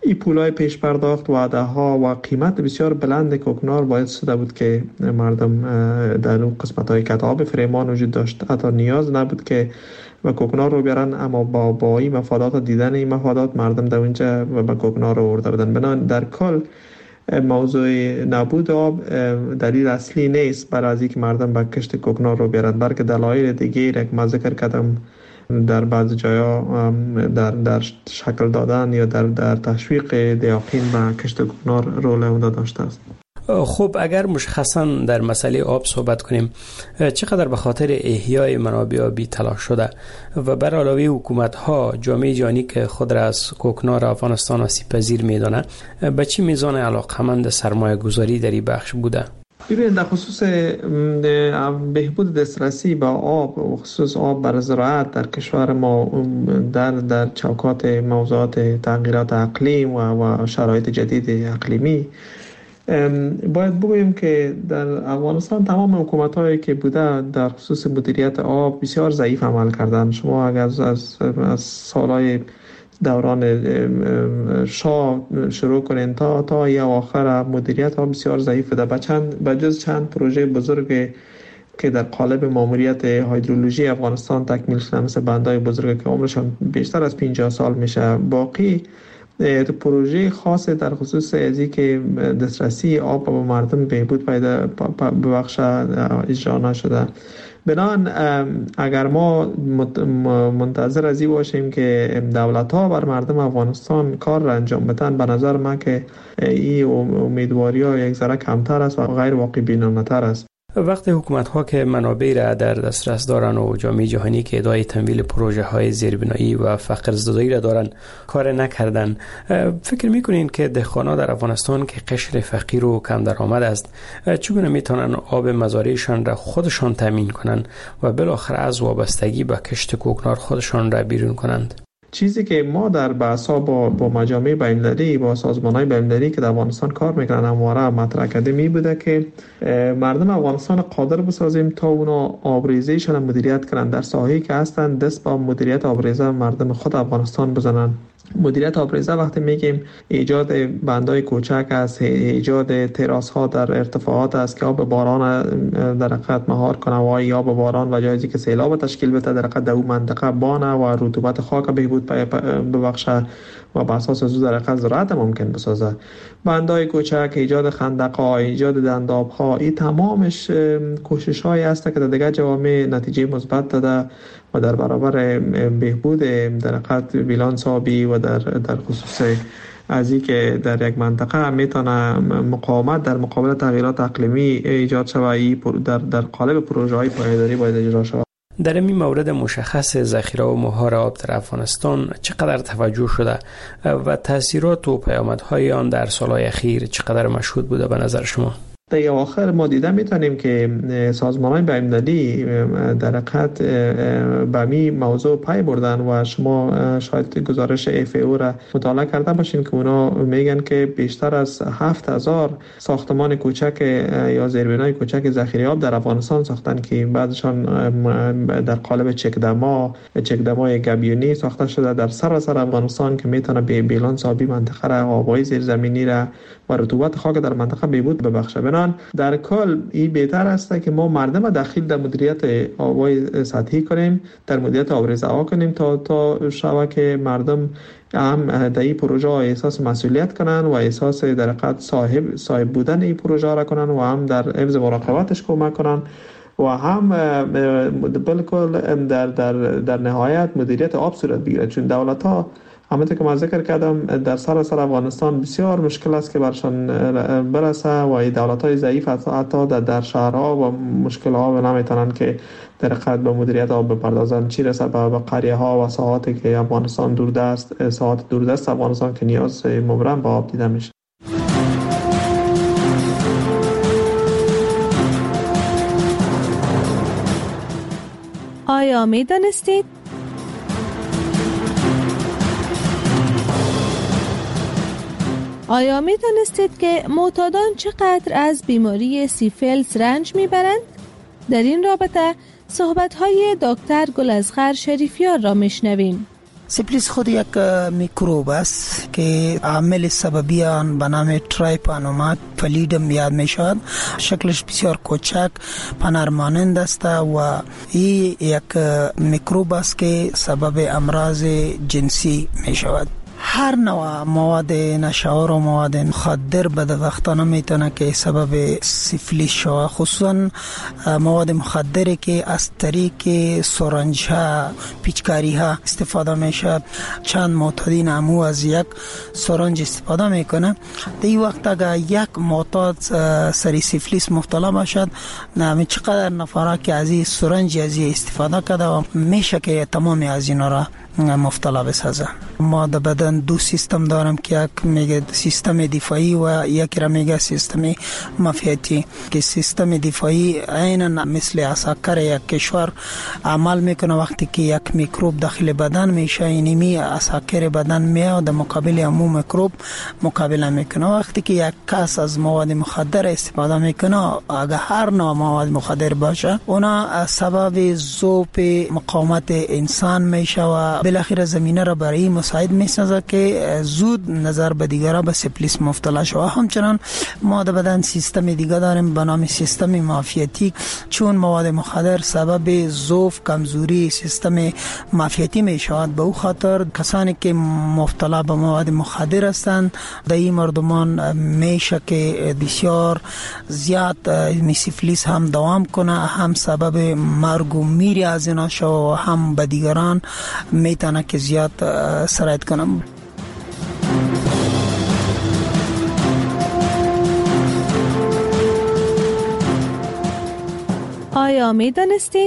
این پولای پیش پرداخت، وعده ها و قیمت بسیار بلند کوکنار باعث شده بود که مردم در اون قسمت های کتاب فریمان وجود داشت. حتی نیاز نبود که و کوکنار رو بیارن، اما با با این مفادات و دیدن این مفادات مردم در اونجا و کوکنار رو آورده بودن. بنابراین در کل موضوع نبود آب دلیل اصلی نیست برای از اینکه مردم به کشت کوکنار رو بیارن، بلکه دلایل دیگه را که ما ذکر کردم در بعض جایا در در شکل دادن یا در در تشویق دیاقین به کشت کوکنار رول عمده داشته است. خب اگر مشخصا در مسئله آب صحبت کنیم، چقدر به خاطر احیای منابع آبی تلاش شده و بر علاوه حکومت ها جامعه جهانی که خود را از کوکنار افغانستان آسیب پذیر میدانه، به چه میزان علاقمند سرمایه گذاری در این بخش بوده؟ ببینید در خصوص بهبود دسترسی به آب و خصوص آب برای زراعت در کشور ما در در چوکات موضوعات تغییرات اقلیم و, و شرایط جدید اقلیمی، باید بگوییم که در افغانستان تمام حکومت‌هایی که بوده در خصوص مدیریت آب بسیار ضعیف عمل کردن. شما اگر از از, از سالهای دوران شاه شروع کنین تا تا یا آخر مدیریت آب بسیار ضعیف بوده. با چند با جز چند پروژه بزرگ که در قالب ماموریت هیدرولوژی افغانستان تکمیل شده، مثل بندهای بزرگ که عمرشان بیشتر از پنجاه سال میشه، باقی پروژه خاص در خصوص ازی که دسترسی آب به مردم بهبود پیدا ببخشه اجرا نشده. بنان اگر ما منتظر از این باشیم که دولت ها بر مردم افغانستان کار را انجام بدن، به نظر من که این امیدواری ها یک ذره کمتر است و غیر واقع بینانه تر است. وقتی حکومت ها که منابع را در دسترس دارن و جامعه جهانی که ادعای تمویل پروژه های زیربنایی و فقرزدایی را دارن کار نکردن، فکر میکنین که دهقانا در افغانستان که قشر فقیر و کم درآمد است چگونه میتونن آب مزارعشان را خودشان تامین کنند و بالاخره از وابستگی به کشت کوکنار خودشان را بیرون کنند؟ چیزی که ما در بحث‌ها با با مجامع بین‌المللی، با سازمان‌های بین‌المللی که در افغانستان کار می‌کنن همواره مطرح کرده می بوده که مردم افغانستان قادر بسازیم تا اونا آبریزیشون مدیریت کنن در ساحه‌ای که هستن، دست با مدیریت آبریزه مردم خود افغانستان بزنن. مدیریت آبریزه وقتی میگیم ایجاد بندهای کوچک است، ایجاد تراس ها در ارتفاعات است که آب باران در حقیقت مهار کنه و یا آب باران و جایزی که سیلاب تشکیل بده در حقیقت در اون منطقه بانه و رطوبت خاک بهبود ببخشه و بر اساس از در حقیقت زراعت ممکن بسازه. بندهای کوچک، ایجاد خندق‌ها، ایجاد دنداب‌ها، این تمامش کوشش‌هایی است که در دیگر جوامع نتیجه مثبت داده و در برابر بهبود در حقیقت بیلانس آبی و در در خصوص از این که در یک منطقه میتونه مقاومت در مقابل تغییرات اقلیمی ایجاد شود، در در قالب پروژه‌های پایداری باید اجرا شود. در این مورد مشخص ذخیره و مهار آب در افغانستان چقدر توجه شده و تاثیرات و پیامدهای آن در سالهای اخیر چقدر مشهود بوده به نظر شما؟ در آخر ما دیده میتونیم که سازمان‌های بین‌المللی در حقیقت به می موضوع پی بردن و شما شاید گزارش اف او را مطالعه کرده باشین که اونا میگن که بیشتر از هفت هزار ساختمان کوچک یا زیربنای کوچک ذخیره آب در افغانستان ساختن که بعضشان در قالب چکدما چکدمای گبیونی ساخته شده در سراسر افغانستان که میتونه به بیلانس آبی منطقه را، آبای زیرزمینی را و رطوبت خاک در منطقه بهبود ببخشه. بنان در کل این بهتر است که ما مردم داخل در مدیریت آبای سطحی کنیم، در مدیریت آبریزه ها کنیم تا تا شوه که مردم هم در این پروژه احساس مسئولیت کنن و احساس در حقیقت صاحب صاحب بودن این پروژه را کنن و هم در حفظ مراقبتش کمک کنن و هم بالکل در در در نهایت مدیریت آب صورت بگیره. چون دولت ها همونطور که من ذکر کردم در سراسر افغانستان بسیار مشکل است که برشان برسه و این دولت‌های ضعیف حتی در, در شهرها و مشکل‌ها نمیتونن که در حقیقت به مدیریت آب بپردازن، چی رسه به قریه‌ها و ساحاتی که افغانستان دوردست ساحات دوردست افغانستان که نیاز مبرم به آب دیده میشه. آیا می‌دانستید آیا می دانستید که معتادان چقدر از بیماری سیفیلیس رنج می برند؟ در این رابطه صحبت‌های دکتر گلازغر شریفیار را می شنویم. سیفلیس خود یک میکروب است که عامل سببی آن به نام ترایپانوما پلیدم یاد می شود. شکلش بسیار کوچک پنر مانند است و این یک میکروب است که سبب امراض جنسی می شود. هر نوع مواد نشاور و مواد مخدر بدبختانه میتونه که سبب سیفلیس شود، خصوصا مواد مخدری که از طریق سرنج ها پیچکاری ها استفاده میشه. چند معتادین امو از یک سرنج استفاده میکنه. در این وقت اگر یک معتاد سری سیفلیس مبتلا باشد، نمی چقدر نفره که از این سرنج از این استفاده کرده و میشه که تمام از اینا را مبتلا بسازه. ما در بدن دو سیستم دارم که یک میگه سیستم دفاعی و یک را میگه سیستم معافیتی، که سیستم دفاعی عیناً مثل عساکر یک کشور عمل میکنه. وقتی که یک میکروب داخل بدن میشه، اینمی عساکر بدن میاد در مقابل امو میکروب مقابله میکنه. وقتی که یک کس از مواد مخدر استفاده میکنه، اگر هر نوع مواد مخدر باشه، اونا سبب ذوب مقاومت انسان میشه و بالاخره زمینه را برای مساعد میسازه که زود نظر به دیگران به سیفلیس مبتلا شود. همچنان ما در بدن سیستم دیگه داریم به نام سیستم معافیتی، چون مواد مخدر سبب ضعف کمزوری سیستم معافیتی می شود. به او خاطر کسانی که مبتلا به مواد مخدر هستند، در این مردمان میشه که بسیار زیاد می سیفلیس هم دوام کنه، هم سبب مرگ و میری از اینا شود و هم به دیگران میتونه که زیاد سرایت کنم. آیا می دانستید؟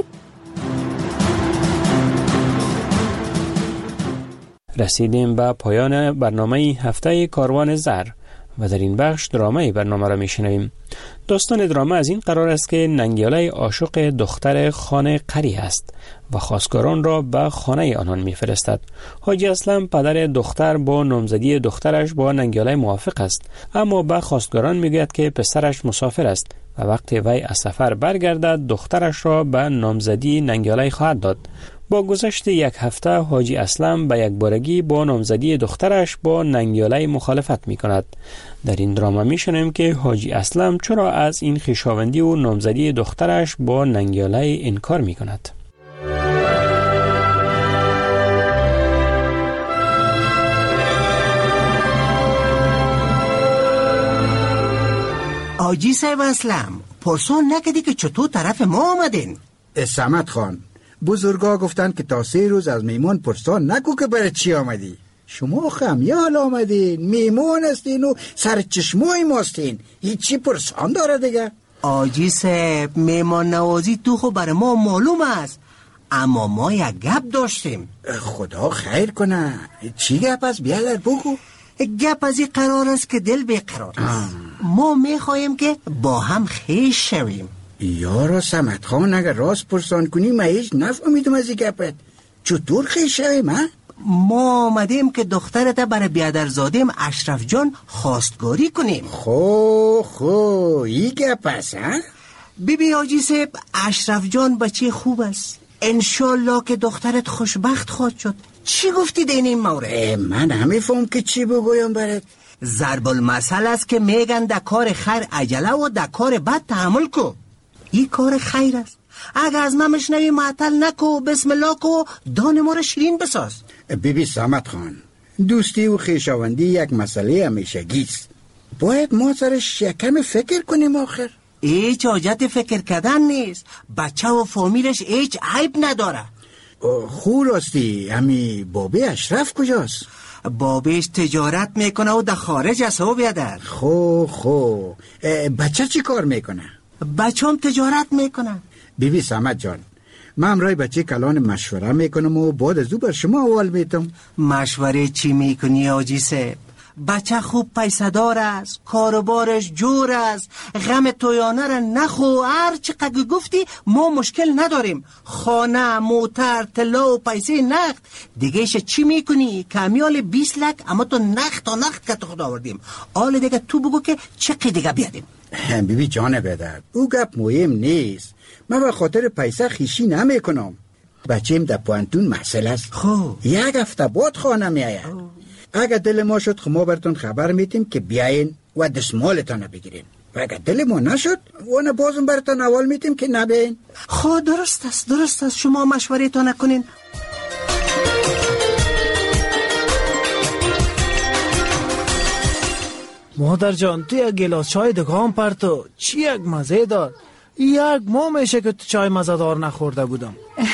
رسیدیم به پایان برنامه هفته کاروان زر و در این بخش درامه برنامه را می شنویم. داستان درامه از این قرار است که ننگیاله عاشق دختر خانه قری است و خواستگاران را به خانه آنان می فرستد. حاجی اسلم پدر دختر با نامزدی دخترش با ننگیاله موافق است، اما به خواستگاران می گوید که پسرش مسافر است و وقتی وی از سفر برگردد دخترش را به نامزدی ننگیاله خواهد داد. با گذشت یک هفته حاجی اسلم به یک بارگی با نامزدی دخترش با ننگیاله مخالفت می کند. در این دراما می شنویم که حاجی اسلم چرا از این خویشاوندی و نامزدی دخترش با ننگیاله انکار می کند. حاجی صاحب اسلم، پرسان نکدی که چطور طرف ما آمدین؟ سمت خان، بزرگا گفتن که تا سه روز از میمون پرسان نکو که برای چی آمدی. شما خمیال آمدین، میمون هستین و سر چشمای ماستین، هیچی پرسان داره دیگه. آجی صاحب، میمان نوازی تو خو برای ما معلوم است، اما ما یک گپ داشتیم. خدا خیر کنه. چی گپ است؟ بیادر بگو. گپ از این قرار است که دل بیقرار است. ما میخوایم که با هم خیش شویم. یارو سمت خان، اگر راست پرسان کنی من هیچ نفهمیدم از این گپت. چطور خیش شویم ها؟ ما آمدیم که دخترت برای بیادرزادیم اشرف جان خواستگاری کنیم. خو خو این گپ است ها؟ بیبی حاجی صاحب، اشرف جان بچه خوب است، انشالله که دخترت خوشبخت خواهد شد. چی گفتی دین این مورد؟ من نمیفهم که چی بگویم برات. ضرب المثل است که میگن در کار خیر عجله و در کار بد تحمل کو. این کار خیر است، اگر از من مشنوی معطل نکو، بسم الله کو، دان ما را شیرین بساز. بیبی سامت خان، دوستی و خویشاوندی یک مسئله همیشگی است. باید ما سرش کمی فکر کنیم. آخر هیچ حاجت فکر کردن نیست، بچه و فامیلش هیچ عیب نداره. خور راستی، امی بابی اشرف کجاست؟ بابیش تجارت میکنه و در خارج است و بیادر. خو خو بچه چی کار میکنه؟ بچه هم تجارت میکنه. بیبی سامت جان، من امرای بچه کلان مشوره میکنم و بعد از او بر شما اول میتم. مشوره چی میکنی آجی صاحب؟ بچه خوب پیسدار است، کاروبارش جور است، غم تویانه را نخو. هر چقدر گفتی ما مشکل نداریم، خانه، موتر، طلا و پیسه نقد. دیگهش چی میکنی؟ کمیال بیست لک اما تو نقد تا نقد که تو خود آوردیم. آل دیگه تو بگو که چقدر دیگه بیادیم. بیبی جان بدر، او گپ مهم نیست. من به خاطر پیسه خیشی نمی کنم. بچیم در پوانتون محصل است. خب یک هفته بعد خانه می آید. اگر دل ما شد خب ما براتون خبر میتیم که بیاین و دستمالتان بگیرین. و اگر دل ما نشد اون بازم براتون اول میتیم که نبین. خب درست است درست است، شما مشوره تا نکنین. مادر جان تو یک گلاس چای دکان پرتو، چی یک مزه دار. یک ماه میشه که تو چای مزه دار نخورده بودم.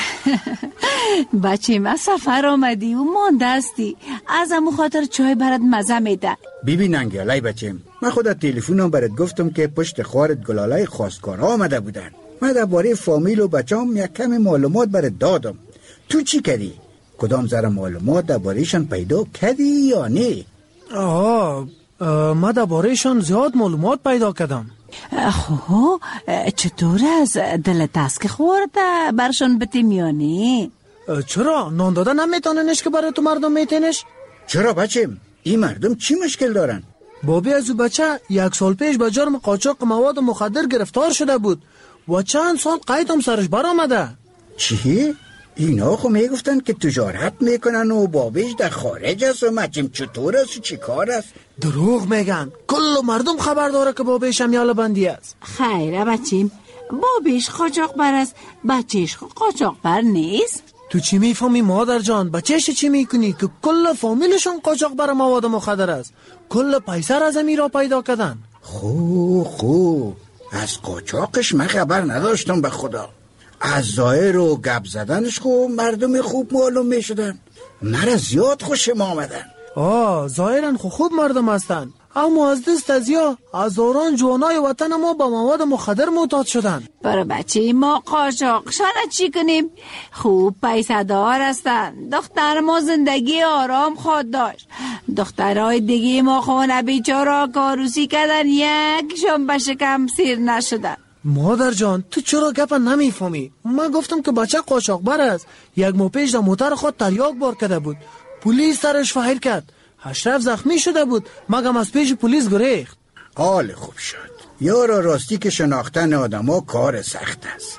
بچه ما سفر آمدی و مانده استی، از امو خاطر چای برات مزه میده. ببین انگیالای بچیم، من خودت تلفنم برات گفتم که پشت خوارت گلالای خواستگارا آمده بودن. من درباره فامیل و بچام یک کم معلومات برات دادم. تو چی کردی؟ کدام ذره معلومات دربارهشان پیدا کردی یا نه؟ آه من دربارهشان زیاد معلومات پیدا کردم. خب چطور از دلت است که خورده برشان بتیم یا نه؟ چرا نان داده نمیتوننش که برای تو مردم میتینش؟ چرا بچیم؟ این مردم چی مشکل دارن؟ بابی از او بچه یک سال پیش به جرم قاچاق مواد مخدر گرفتار شده بود و چند سال قید هم سرش برآمده. چی؟ اینا خو میگفتن که تجارت میکنن و بابیش در خارج است و مچیم چطور است و چی کار است؟ دروغ میگن، کل مردم خبر داره که بابیش هم یال بندی است. خیره بچیم، بابیش قاچاق بر است، بچهش قاچاق بر نیست. تو چی میفهمی مادر جان؟ بچهش چی میکنی که کل فامیلشون قاچاق بر مواد مخدر است؟ کل پیسر از امی را پیدا کردن. خو خو از قاچاقش من خبر نداشتم به خدا. از ظاهر و گپ زدنش خو مردم خوب معلوم میشدن. مرا زیاد خوشم آمدن. آه ظاهرا خو خوب مردم هستن، اما از دست از یا هزاران جوانای وطن ما با مواد مخدر معتاد شدن. برای بچه ما قاچاقشان چی کنیم؟ خوب پیسه دار هستن. دختر ما زندگی آرام خود داشت. دخترهای دیگه ما خونه بیچاره کاروسی کردن، یکشون به شکم سیر نشدن. مادر جان تو چرا گپ نمیفهمی؟ من گفتم که بچه قاچاقبر است. یک ماه پیش در موتر خود تریاک بار کرده بود، پلیس سرش فایر کرد، اشرف زخمی شده بود، مگم از پیش پلیس گریخت. حال خوب شد. یارا راستی که شناختن آدم ها کار سخت است.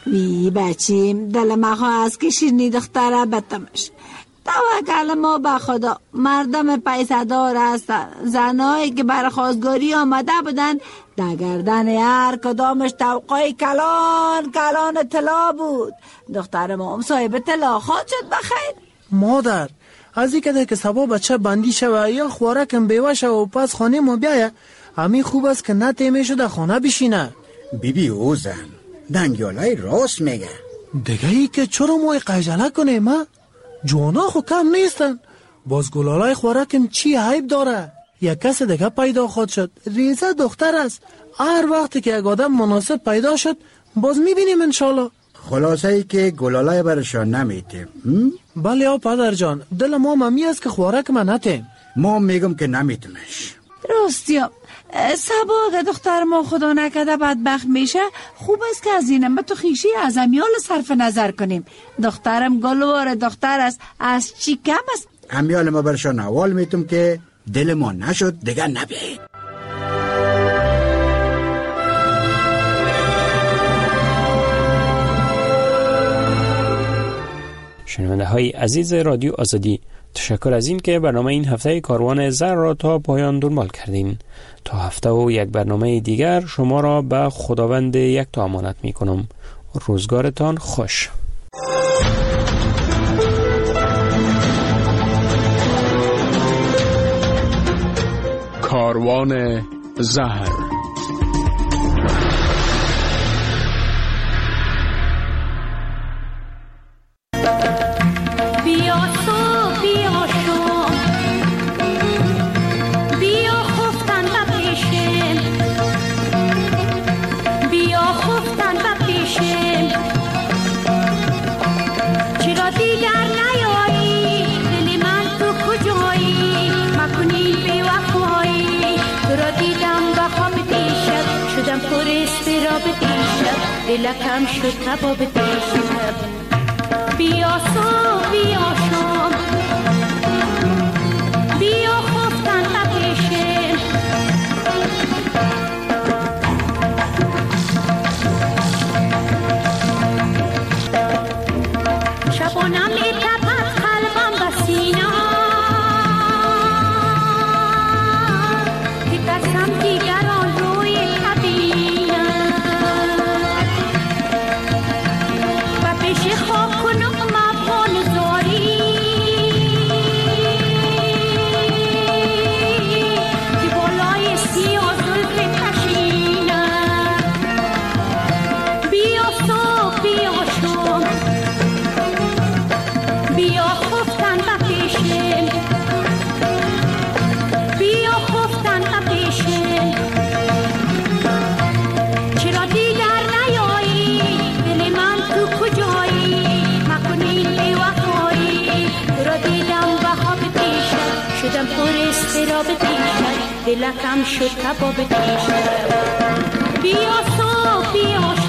وی بچیم دل مخواه از که شیرنی دختره بتمش. توکل ما به خدا، مردم پیسه دار هستن. زنایی که بر خواستگاری آمده بودن در گردن هر کدامش توقعی کلان کلان طلا بود. دختر ما هم صاحب طلا خواهد شد بخیر. مادر از این کده که سبا بچه بندی شوه یا خوارکم بیوه شوه و پس خانه ما بیایه، همین خوب است که نه تیمه شده خانه بشینه. بی بی او زن دنگیالای راست میگه. دیگه ای که چرا مای قیجله کنه؟ ما جوانا خو کم نیستن. باز گلالای خوارکم چی عیب داره؟ یک کس دیگه پیدا خود شد، ریزه دختر است. هر وقتی که یک آدم مناسب پیدا شد باز میبینیم انشالله. خلاصه ای که گلالای برشان نمیتیم. بله یا پدر جان، دل ما ممی است که خوارک من نتیم. ما میگم که نمیتونش. راستیم سبا اگه دختر ما خدا نکده بدبخت میشه، خوب است که از اینم به تو خیشی از امیال صرف نظر کنیم. دخترم گلوار دختر است، از چی کم است. امیال ما برشان اول میتونم که دل ما نشد دیگه نبید. شنونده های عزیز رادیو آزادی، تشکر از این که برنامه این هفته کاروان زر را تا پایان دنبال کردین. تا هفته و یک برنامه دیگر شما را به خداوند یک تا امانت می کنم. روزگارتان خوش. کاروان زهر. دلکم شد کباب دیشب. بیا صبح بیا شام، بیا خفتن تپیشه. دلکم شد کباب دیشب. بیا صاف بیا